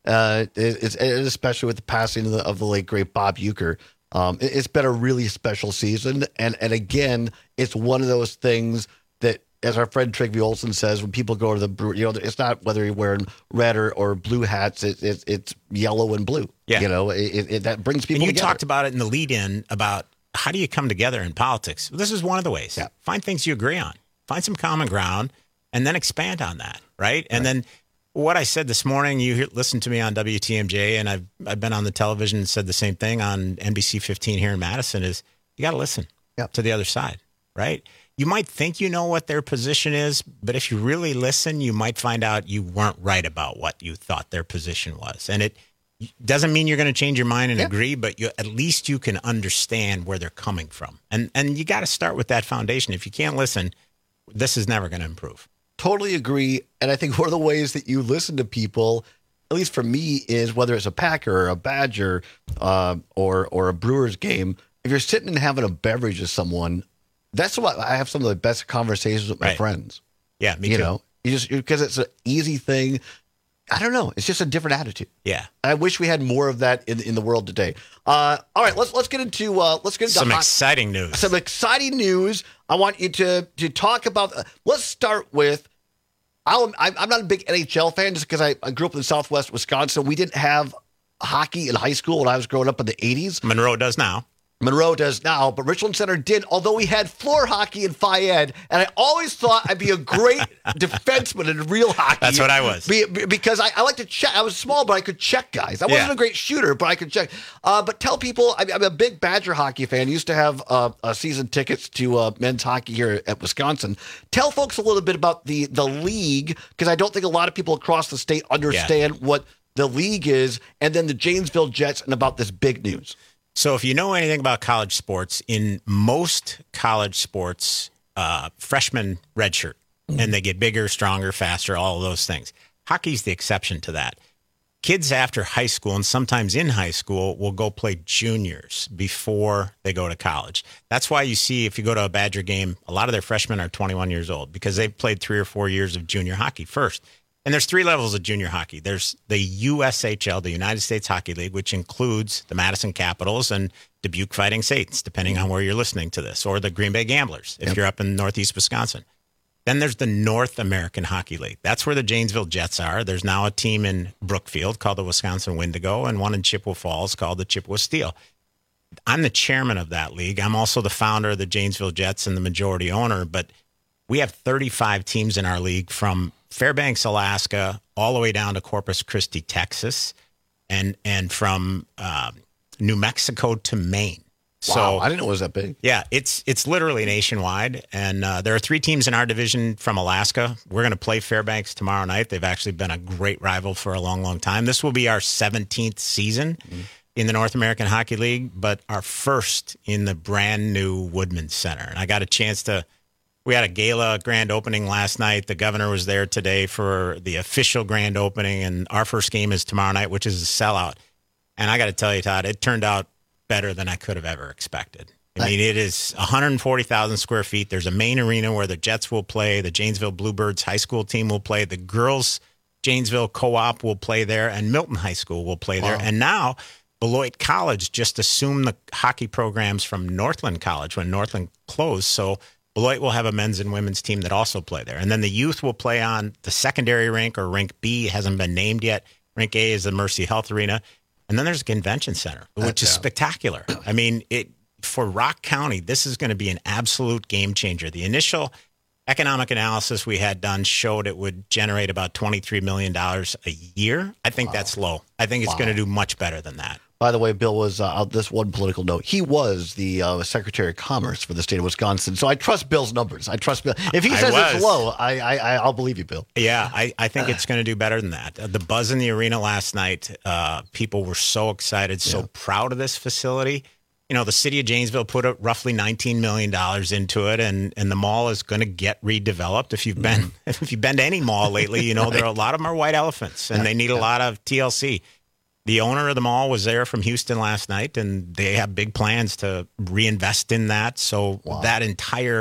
Uh, it, it's, it, especially with the passing of the, of the late great Bob Uecker. Um, it, it's been a really special season, and and again, it's one of those things that, as our friend Trygve Olsen says, when people go to the brewery, you know, it's not whether you're wearing red or, or blue hats, it, it, it's yellow and blue. Yeah. You know, it, it, that brings people together. And you together. talked about it in the lead-in about how do you come together in politics? Well, this is one of the ways. Yeah. Find things you agree on. Find some common ground, and then expand on that, right? And right. then what I said this morning, you hear, listened to me on W T M J, and I've I've been on the television and said the same thing on N B C fifteen here in Madison, is you got to listen yep. to the other side, right? You might think you know what their position is, but if you really listen, you might find out you weren't right about what you thought their position was. And it doesn't mean you're going to change your mind and yep. agree, but you, at least you can understand where they're coming from. And, and you got to start with that foundation. If you can't listen, this is never going to improve. Totally agree. And I think one of the ways that you listen to people, at least for me, is whether it's a Packer or a Badger uh, or or a Brewers game, if you're sitting and having a beverage with someone, that's what I have some of the best conversations with my right. friends. Yeah, me you too. know, you just because it's an easy thing. I don't know. It's just a different attitude. Yeah. I wish we had more of that in in the world today. Uh, all right, let's let's get into uh, let's get into some hot, exciting news. Some exciting news. I want you to to talk about. Uh, let's start with. I'll, I'm not a big N H L fan just because I, I grew up in Southwest Wisconsin. We didn't have hockey in high school when I was growing up in the eighties. Monroe does now. Monroe does now, but Richland Center did, although we had floor hockey in Phi Ed, and I always thought I'd be a great defenseman in real hockey. That's what I was. Be, because I, I like to check. I was small, but I could check guys. I wasn't yeah. a great shooter, but I could check. Uh, but tell people, I, I'm a big Badger hockey fan. I used to have uh, uh, season tickets to uh, men's hockey here at Wisconsin. Tell folks a little bit about the, the league, because I don't think a lot of people across the state understand yeah. what the league is, and then the Janesville Jets, and about this big news. So if you know anything about college sports, in most college sports, uh, freshmen redshirt, mm-hmm. and they get bigger, stronger, faster, all of those things. Hockey's the exception to that. Kids after high school, and sometimes in high school, will go play juniors before they go to college. That's why you see, if you go to a Badger game, a lot of their freshmen are twenty-one years old because they've played three or four years of junior hockey first. And there's three levels of junior hockey. There's the U S H L, the United States Hockey League, which includes the Madison Capitals and Dubuque Fighting Saints, depending on where you're listening to this, or the Green Bay Gamblers, if yep. you're up in northeast Wisconsin. Then there's the North American Hockey League. That's where the Janesville Jets are. There's now a team in Brookfield called the Wisconsin Wendigo, and one in Chippewa Falls called the Chippewa Steel. I'm the chairman of that league. I'm also the founder of the Janesville Jets and the majority owner, but we have thirty-five teams in our league, from Fairbanks, Alaska, all the way down to Corpus Christi, Texas, and and from uh, New Mexico to Maine. Wow, So I didn't know it was that big. Yeah, it's it's literally nationwide, and uh, there are three teams in our division from Alaska. We're going to play Fairbanks tomorrow night. They've actually been a great rival for a long, long time. This will be our seventeenth season mm-hmm. in the North American Hockey League, but our first in the brand new Woodman Center. And I got a chance to. We had a gala grand opening last night. The governor was there today for the official grand opening, and our first game is tomorrow night, which is a sellout. And I got to tell you, Todd, it turned out better than I could have ever expected. I mean, it is one hundred forty thousand square feet. There's a main arena where the Jets will play. The Janesville Bluebirds high school team will play. The girls' Janesville Co-op will play there, and Milton High School will play there. Wow. And now Beloit College just assumed the hockey programs from Northland College when Northland closed. So Beloit will have a men's and women's team that also play there. And then the youth will play on the secondary rink, or rink B hasn't been named yet. Rink A is the Mercy Health Arena. And then there's a convention center, which That's is out. spectacular. I mean, it for Rock County, this is going to be an absolute game changer. The initial economic analysis we had done showed it would generate about twenty-three million dollars a year. I think wow. that's low. I think it's wow. going to do much better than that. By the way, Bill was, uh, this one political note, he was the uh, Secretary of Commerce for the state of Wisconsin. So I trust Bill's numbers. I trust Bill. If he says it's low, I, I, I'll believe you, Bill. Yeah, I, I think it's going to do better than that. The buzz in the arena last night, uh, people were so excited, so yeah. proud of this facility. You know, the city of Janesville put a, roughly nineteen million dollars into it, and, and the mall is going to get redeveloped. If you've been mm. if you've been to any mall lately, you know, right. there are a lot of them are white elephants, and yeah. they need yeah. a lot of T L C. The owner of the mall was there from Houston last night, and they have big plans to reinvest in that. So wow. that entire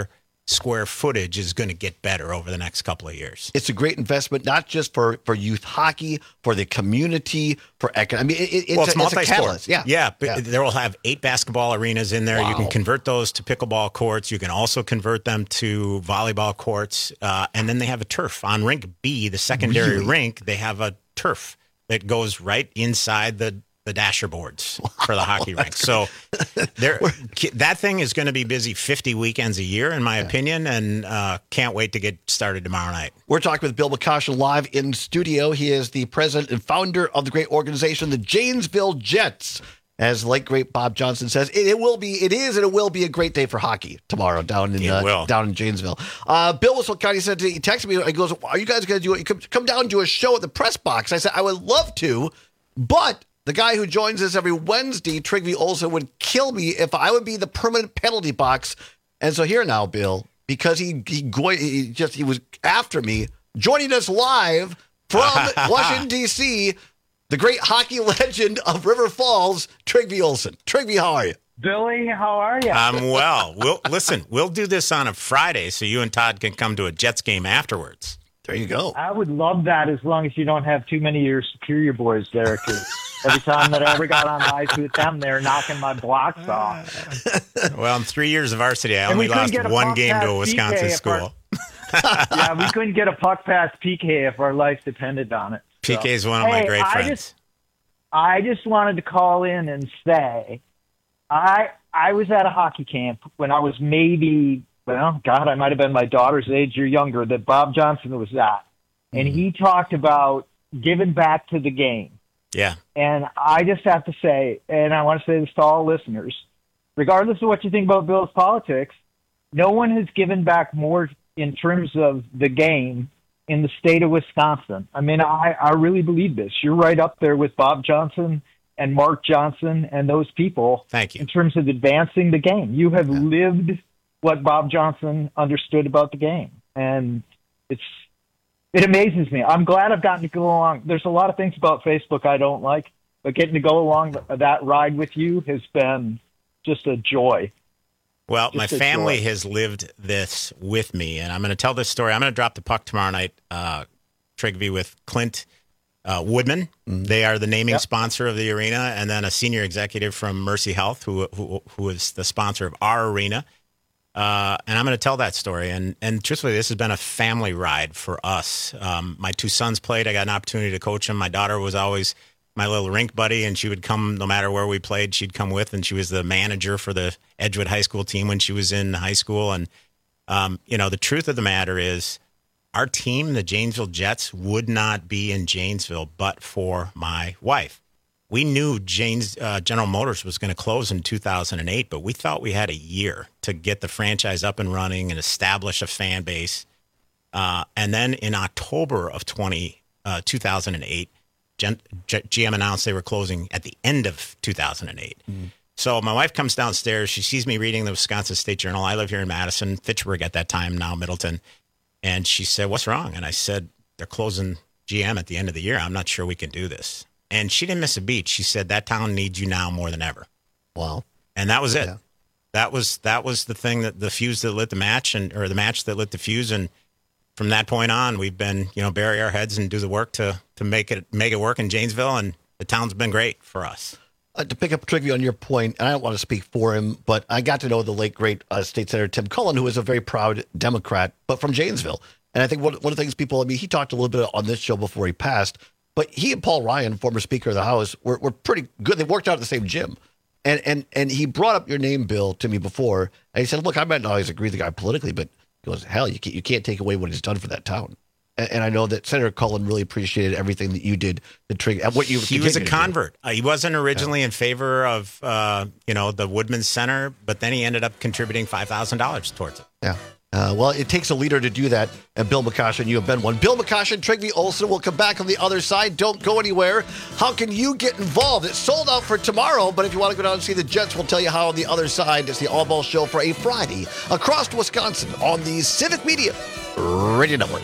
square footage is going to get better over the next couple of years. It's a great investment, not just for, for youth hockey, for the community, for econ. I mean, it, it's, well, it's, a, it's a catalyst. Yeah, Yeah, yeah. But yeah. there will have eight basketball arenas in there. Wow. You can convert those to pickleball courts. You can also convert them to volleyball courts, uh, and then they have a turf on rink B, the secondary Really? rink. They have a turf that goes right inside the. the dasher boards for the hockey rink. So there, that thing is going to be busy fifty weekends a year, in my opinion, and uh, can't wait to get started tomorrow night. We're talking with Bill McCoshen live in studio. He is the president and founder of the great organization, the Janesville Jets. As the late great Bob Johnson says, it, it will be, it is, and it will be a great day for hockey tomorrow down in uh, down in Janesville. Uh, Bill Whistle County said he texted me. He goes, "Are you guys going to do it? Come, come down and do a show at the press box?" I said, "I would love to, but." The guy who joins us every Wednesday, Trygve Olsen, would kill me if I would be the permanent penalty box. And so here now, Bill, because he he, he just he was after me, joining us live from Washington, D C, the great hockey legend of River Falls, Trygve Olsen. Trygve, how are you? Billy, how are you? I'm well. We'll listen, we'll do this on a Friday so you and Todd can come to a Jets game afterwards. There you go. I would love that as long as you don't have too many of your superior boys there, because every time that I ever got on ice with them, they're knocking my blocks off. Well, in three years of varsity, I And only we couldn't lost get a one puck game past to a Wisconsin P K if school. Yeah, we couldn't get a puck past P K if our life depended on it. P K is one of Hey, my great I friends. Just, I just wanted to call in and say, I I was at a hockey camp when I was maybe, well, God, I might have been my daughter's age or younger, that Bob Johnson was at. And he talked about giving back to the game. Yeah. And I just have to say, and I want to say this to all listeners, regardless of what you think about Bill's politics, no one has given back more in terms of the game in the state of Wisconsin. I mean, I, I really believe this. You're right up there with Bob Johnson and Mark Johnson and those people. Thank you. In terms of advancing the game. You have yeah. lived what Bob Johnson understood about the game. And it's It amazes me. I'm glad I've gotten to go along. There's a lot of things about Facebook I don't like, but getting to go along that ride with you has been just a joy. Well, just my a family joy. has lived this with me, and I'm going to tell this story. I'm going to drop the puck tomorrow night, uh, Trygve, with Clint uh, Woodman. Mm-hmm. They are the naming yep. sponsor of the arena, and then a senior executive from Mercy Health, who who, who is the sponsor of our arena. Uh, and I'm going to tell that story. And, and truthfully, this has been a family ride for us. Um, my two sons played. I got an opportunity to coach them. My daughter was always my little rink buddy, and she would come no matter where we played. She'd come with, and she was the manager for the Edgewood High School team when she was in high school. And, um, you know, the truth of the matter is our team, the Janesville Jets, would not be in Janesville but for my wife. We knew Janes, uh, General Motors was going to close in two thousand eight, but we thought we had a year to get the franchise up and running and establish a fan base. Uh, and then in October of twenty, uh, two thousand eight, Gen- G- GM announced they were closing at the end of two thousand eight. Mm-hmm. So my wife comes downstairs. She sees me reading the Wisconsin State Journal. I live here in Madison, Fitchburg at that time, now Middleton. And she said, "What's wrong?" And I said, "They're closing G M at the end of the year. I'm not sure we can do this." And she didn't miss a beat. She said, "That town needs you now more than ever." Wow. And that was it. Yeah. That was that was the thing that the fuse that lit the match, and or the match that lit the fuse. And from that point on, we've been, you know, bury our heads and do the work to to make it make it work in Janesville. And the town's been great for us. Uh, to pick up Trygve on your point, and I don't want to speak for him, but I got to know the late great uh, State Senator Tim Cullen, who is a very proud Democrat, but from Janesville. And I think one one of the things people, I mean, he talked a little bit on this show before he passed. But he and Paul Ryan, former Speaker of the House, were, were pretty good. They worked out at the same gym. And and and he brought up your name, Bill, to me before. And he said, "Look, I might not always agree with the guy politically, but he goes, hell, you can't, you can't take away what he's done for that town." And, and I know that Senator Cullen really appreciated everything that you did to trigger what you. He was a convert. Uh, he wasn't originally yeah. in favor of uh, you know the Woodman Center, but then he ended up contributing five thousand dollars towards it. Yeah. Uh, well, it takes a leader to do that, and Bill McCoshen, you have been one. Bill McCoshen, Trygve Olsen will come back on the other side. Don't go anywhere. How can you get involved? It's sold out for tomorrow, but if you want to go down and see the Jets, we'll tell you how on the other side. It's the All Ball Show for a Friday across Wisconsin on the Civic Media Radio Network.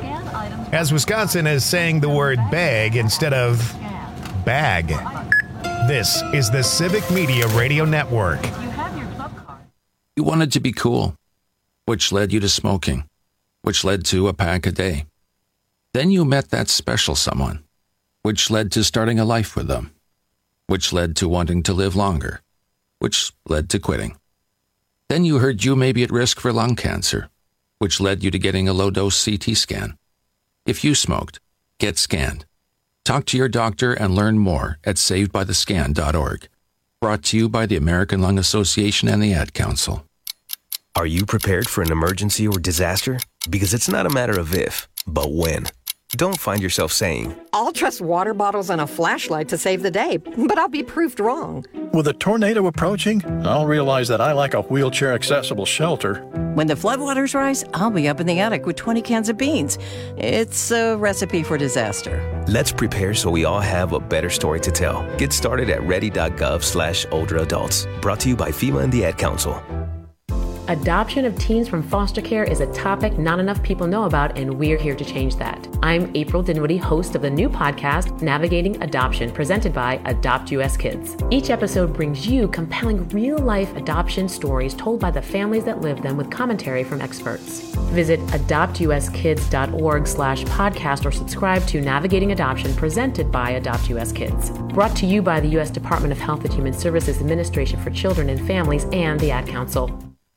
As Wisconsin is saying the word bag instead of bag. This is the Civic Media Radio Network. You wanted to be cool, which led you to smoking, which led to a pack a day. Then you met that special someone, which led to starting a life with them, which led to wanting to live longer, which led to quitting. Then you heard you may be at risk for lung cancer, which led you to getting a low-dose C T scan. If you smoked, get scanned. Talk to your doctor and learn more at saved by the scan dot org. Brought to you by the American Lung Association and the Ad Council. Are you prepared for an emergency or disaster? Because it's not a matter of if, but when. Don't find yourself saying, I'll trust water bottles and a flashlight to save the day, but I'll be proved wrong. With a tornado approaching, I'll realize that I lack a wheelchair-accessible shelter. When the floodwaters rise, I'll be up in the attic with twenty cans of beans. It's a recipe for disaster. Let's prepare so we all have a better story to tell. Get started at ready.gov slash older adults. Brought to you by FEMA and the Ad Council. Adoption of teens from foster care is a topic not enough people know about, and we're here to change that. I'm April Dinwiddie, host of the new podcast, Navigating Adoption, presented by Adopt U S Kids. Each episode brings you compelling real-life adoption stories told by the families that live them with commentary from experts. Visit adopt u s kids dot org slash podcast or subscribe to Navigating Adoption, presented by Adopt U S Kids. Brought to you by the U S Department of Health and Human Services Administration for Children and Families and the Ad Council.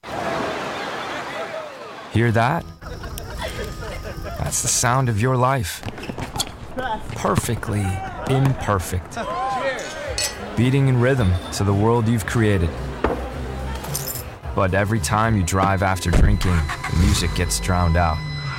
Hear that? That's the sound of your life. Perfectly imperfect. Beating in rhythm to the world you've created. But every time you drive after drinking, the music gets drowned out.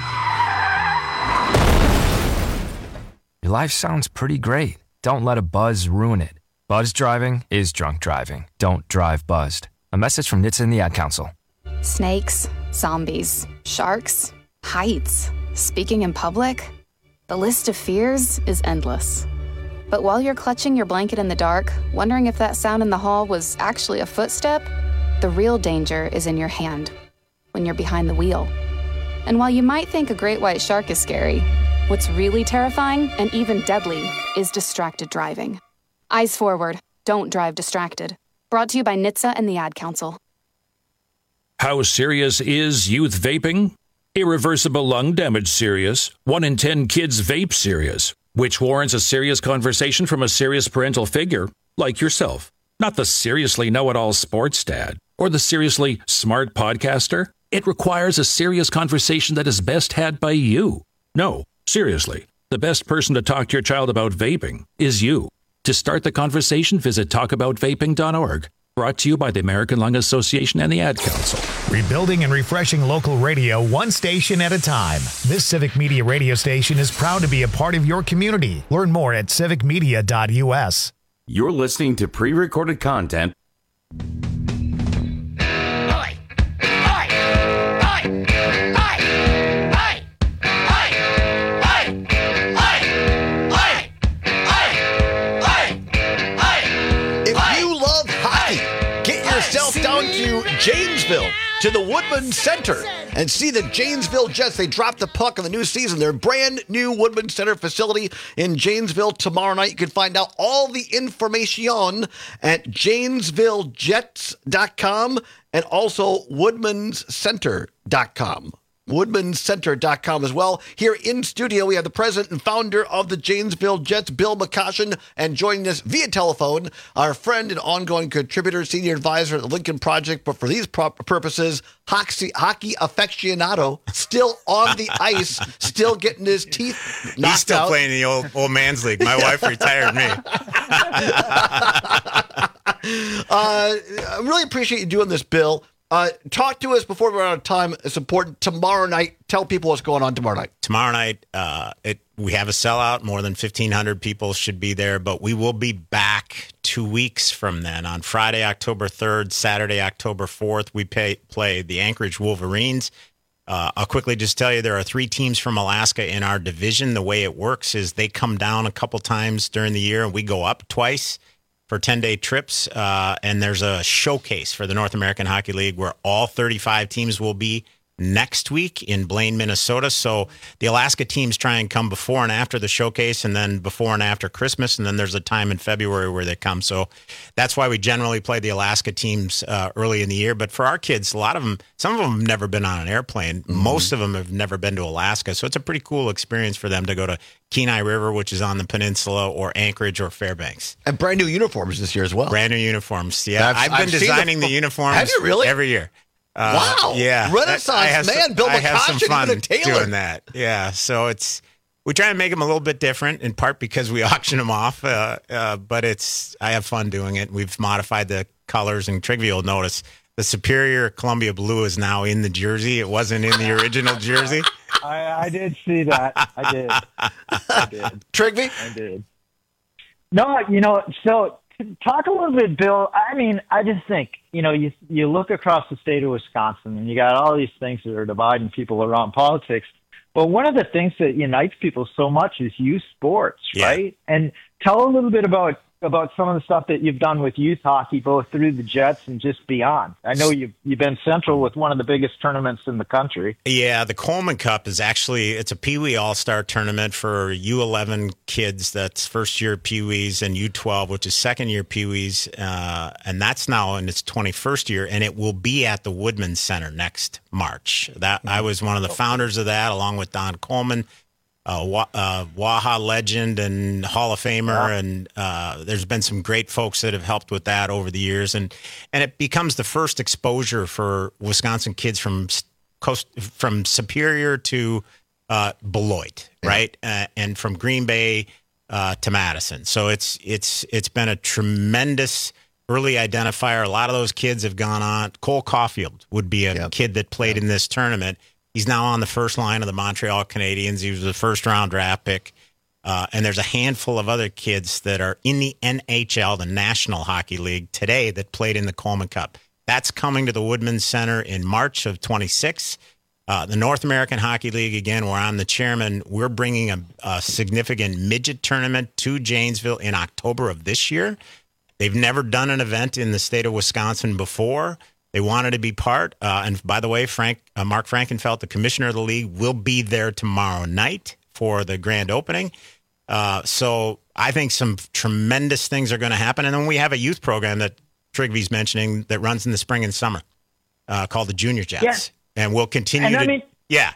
Your life sounds pretty great. Don't let a buzz ruin it. Buzz driving is drunk driving. Don't drive buzzed. A message from N H T S A and the Ad Council. Snakes, zombies, sharks, heights, speaking in public. The list of fears is endless. But while you're clutching your blanket in the dark, wondering if that sound in the hall was actually a footstep, the real danger is in your hand, when you're behind the wheel. And while you might think a great white shark is scary, what's really terrifying and even deadly is distracted driving. Eyes forward, don't drive distracted. Brought to you by N H T S A and the Ad Council. How serious is youth vaping? Irreversible lung damage serious. One in ten kids vape serious, which warrants a serious conversation from a serious parental figure, like yourself. Not the seriously know-it-all sports dad or the seriously smart podcaster. It requires a serious conversation that is best had by you. No, seriously, the best person to talk to your child about vaping is you. To start the conversation, visit talk about vaping dot org. Brought to you by the American Lung Association and the Ad Council. Rebuilding and refreshing local radio one station at a time. This Civic Media radio station is proud to be a part of your community. Learn more at civic media dot u s. You're listening to pre-recorded content. Down to Janesville, to the Woodman Center, and see the Janesville Jets. They dropped the puck in the new season. Their brand new Woodman Center facility in Janesville tomorrow night. You can find out all the information at janesville jets dot com and also woodmans center dot com. woodmans center dot com as well. Here in studio, we have the president and founder of the Janesville Jets, Bill McCoshen, and joining us via telephone, our friend and ongoing contributor, senior advisor at the Lincoln Project, but for these purposes, hockey, hockey aficionado, still on the ice, still getting his teeth knocked out. He's still out. playing the old old man's league. My wife retired me. uh, I really appreciate you doing this, Bill. Uh, talk to us before we run out of time. It's important. Tomorrow night, tell people what's going on tomorrow night. Tomorrow night, uh, it we have a sellout. More than fifteen hundred people should be there, but we will be back two weeks from then. On Friday, October third, Saturday, October fourth, we pay, play the Anchorage Wolverines. Uh, I'll quickly just tell you there are three teams from Alaska in our division. The way it works is they come down a couple times during the year, and we go up twice for ten-day trips, uh, and there's a showcase for the North American Hockey League where all thirty-five teams will be next week in Blaine, Minnesota. So the Alaska teams try and come before and after the showcase, and then before and after Christmas, and then there's a time in February where they come. So that's why we generally play the Alaska teams uh, early in the year. But for our kids, a lot of them, some of them have never been on an airplane. Mm-hmm. Most of them have never been to Alaska. So it's a pretty cool experience for them to go to Kenai River, which is on the peninsula, or Anchorage or Fairbanks. And brand new uniforms this year as well. Brand new uniforms. Yeah, I've, I've been I've designing the, the uniforms. Have you really? Every year. Uh, wow. Yeah. Renaissance I have man, some, Bill I have some McCoshen, fun even a tailor. doing that. Yeah. So it's, we try to make them a little bit different, in part because we auction them off. Uh, uh, but it's, I have fun doing it. We've modified the colors, and Trigby will notice the Superior Columbia blue is now in the jersey. It wasn't in the original jersey. I, I did see that. I did. I did. Trigby? I did. No, you know, so talk a little bit, Bill. I mean, I just think, you know, you you look across the state of Wisconsin, and you got all these things that are dividing people around politics. But one of the things that unites people so much is youth sports, Yeah. right? And tell a little bit about about some of the stuff that you've done with youth hockey, both through the Jets and just beyond. I know you've you've been central with one of the biggest tournaments in the country. Yeah, the Coleman Cup is actually, it's a Pee Wee All-Star tournament for U eleven kids. That's first-year Pee Wees, and U twelve, which is second-year Pee Wees. Uh, and that's now in its twenty-first year, and it will be at the Woodman Center next March. That I was one of the founders of that, along with Don Coleman, uh, Wa- uh, Waha legend and Hall of Famer, Yeah. and uh, there's been some great folks that have helped with that over the years, and and it becomes the first exposure for Wisconsin kids from s- coast from Superior to uh, Beloit, right, uh, and from Green Bay uh, to Madison. So it's it's it's been a tremendous early identifier. A lot of those kids have gone on. Cole Caulfield would be a Yep. kid that played in this tournament. He's now on the first line of the Montreal Canadiens. He was a first-round draft pick. Uh, and there's a handful of other kids that are in the N H L, the National Hockey League, today that played in the Coleman Cup. That's coming to the Woodman Center in March of twenty-six. Uh, the North American Hockey League, again, where I'm the chairman, we're bringing a, a significant midget tournament to Janesville in October of this year. They've never done an event in the state of Wisconsin before. They wanted to be part. Uh, and by the way, Frank uh, Mark Frankenfeld, the commissioner of the league, will be there tomorrow night for the grand opening. Uh, so I think some tremendous things are going to happen. And then we have a youth program that Trigby's mentioning that runs in the spring and summer uh, called the Junior Jets. Yeah. And we'll continue And to. I mean- yeah.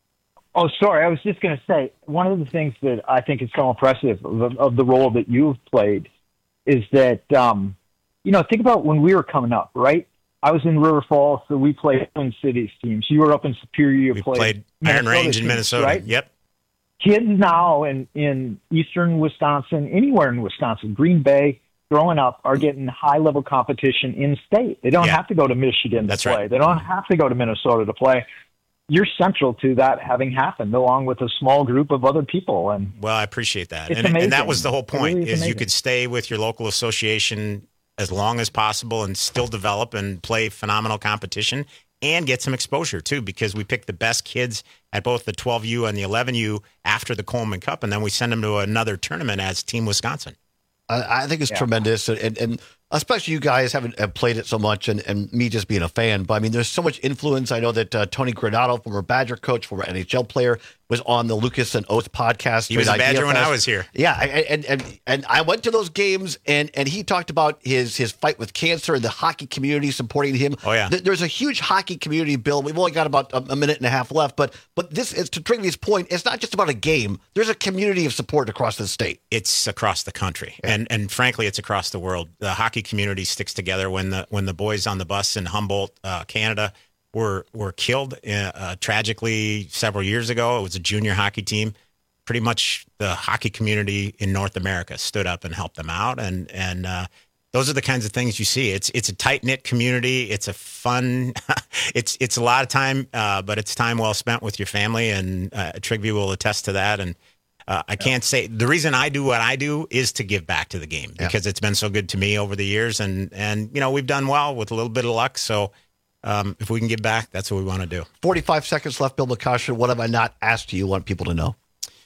Oh, sorry. I was just going to say, one of the things that I think is so impressive of, of the role that you've played is that, um, you know, think about when we were coming up, right? I was in River Falls, so we played Twin Cities teams. You were up in Superior. We played, played Iron Minnesota Range in teams, Minnesota. right? Yep. Kids now in, in eastern Wisconsin, anywhere in Wisconsin, Green Bay, growing up, are getting high-level competition in state. They don't Yeah. have to go to Michigan to That's play. right. They don't have to go to Minnesota to play. You're central to that having happened, along with a small group of other people. And Well, I appreciate that. It's And, and that amazing. was the whole It point, really is is you amazing. could stay with your local association as long as possible and still develop and play phenomenal competition and get some exposure, too, because we pick the best kids at both the twelve U and the eleven U after the Coleman Cup, and then we send them to another tournament as Team Wisconsin. I, I think it's Yeah. tremendous, and, and especially you guys haven't have played it so much, and, and me just being a fan. But I mean, there's so much influence. I know that uh, Tony Granato, former Badger coach, former N H L player, was on the Lucas and Oath podcast. He was a during Badger Idea when I Fest. was here. Yeah, I- I- and and and I went to those games, and and he talked about his his fight with cancer and the hockey community supporting him. Oh, yeah. Th- there's a huge hockey community, Bill. We've only got about a, a minute and a half left, but but this is to Trigby's point. It's not just about a game. There's a community of support across the state. It's across the country, and and frankly, it's across the world. The hockey community sticks together. When the when the boys on the bus in Humboldt, uh, Canada, were were killed uh, uh, tragically several years ago, it was a junior hockey team. Pretty much the hockey community in North America stood up and helped them out, and and uh, those are the kinds of things you see. It's it's a tight knit community. It's a fun. it's it's a lot of time, uh, but it's time well spent with your family, and uh, Trigby will attest to that. And Uh, I can't say the reason I do what I do is to give back to the game because it's been so good to me over the years, and and you know we've done well with a little bit of luck. So um, if we can give back, that's what we want to do. forty-five seconds left, Bill McCoshen. What have I not asked you? You want people to know?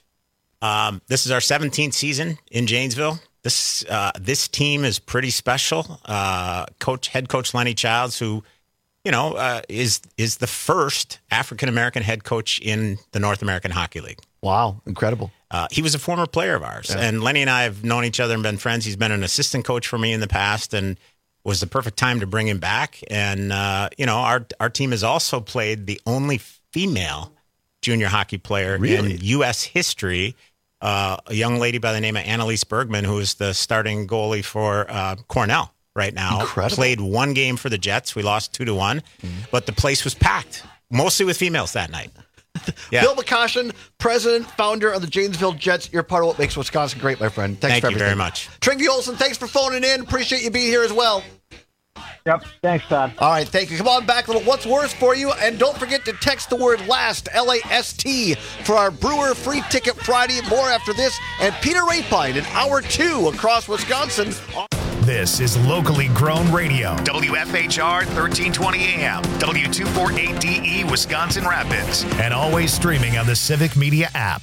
Um, this is our seventeenth season in Janesville. This uh, this team is pretty special. Uh, coach head coach Lenny Childs, who you know, uh, is is the first African-American head coach in the North American Hockey League. Wow, incredible. Uh, he was a former player of ours. Yeah. And Lenny and I have known each other and been friends. He's been an assistant coach for me in the past, and was the perfect time to bring him back. And, uh, you know, our our team has also played the only female junior hockey player really? in U S history, uh, a young lady by the name of Annalise Bergman, who is the starting goalie for uh, Cornell right now. Incredible. Played one game for the Jets. We lost two to one, mm-hmm. but the place was packed, mostly with females that night. Yeah. Bill McCoshen, president, founder of the Janesville Jets. You're part of what makes Wisconsin great, my friend. Thanks Thank for you everything. very much. Tringy Olsen, thanks for phoning in. Appreciate you being here as well. Yep. Thanks, Todd. All right, thank you. Come on back, little What's Worse for you. And don't forget to text the word LAST, L A S T, for our Brewer Free Ticket Friday. More after this. And Peter Rapine in hour two across Wisconsin. This is locally grown radio. W F H R thirteen twenty A M, W two forty-eight D E, Wisconsin Rapids. And always streaming on the Civic Media app.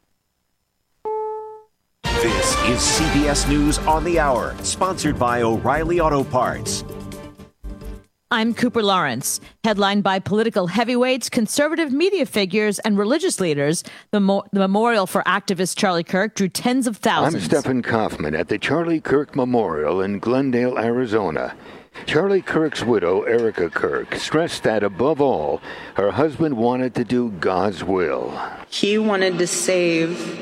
This is C B S News on the Hour, sponsored by O'Reilly Auto Parts. I'm Cooper Lawrence. Headlined by political heavyweights, conservative media figures, and religious leaders, the, mo- the memorial for activist Charlie Kirk drew tens of thousands. I'm Stephen Kaufman at the Charlie Kirk Memorial in Glendale, Arizona. Charlie Kirk's widow, Erica Kirk, stressed that, above all, her husband wanted to do God's will. He wanted to save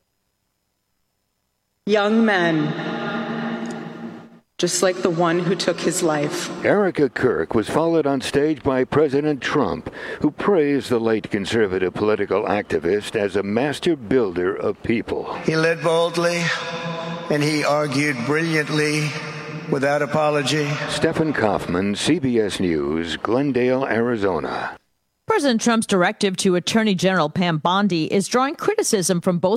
young men, just like the one who took his life. Erica Kirk was followed on stage by President Trump, who praised the late conservative political activist as a master builder of people. He led boldly, and he argued brilliantly, without apology. Stephen Kaufman, C B S News, Glendale, Arizona. President Trump's directive to Attorney General Pam Bondi is drawing criticism from both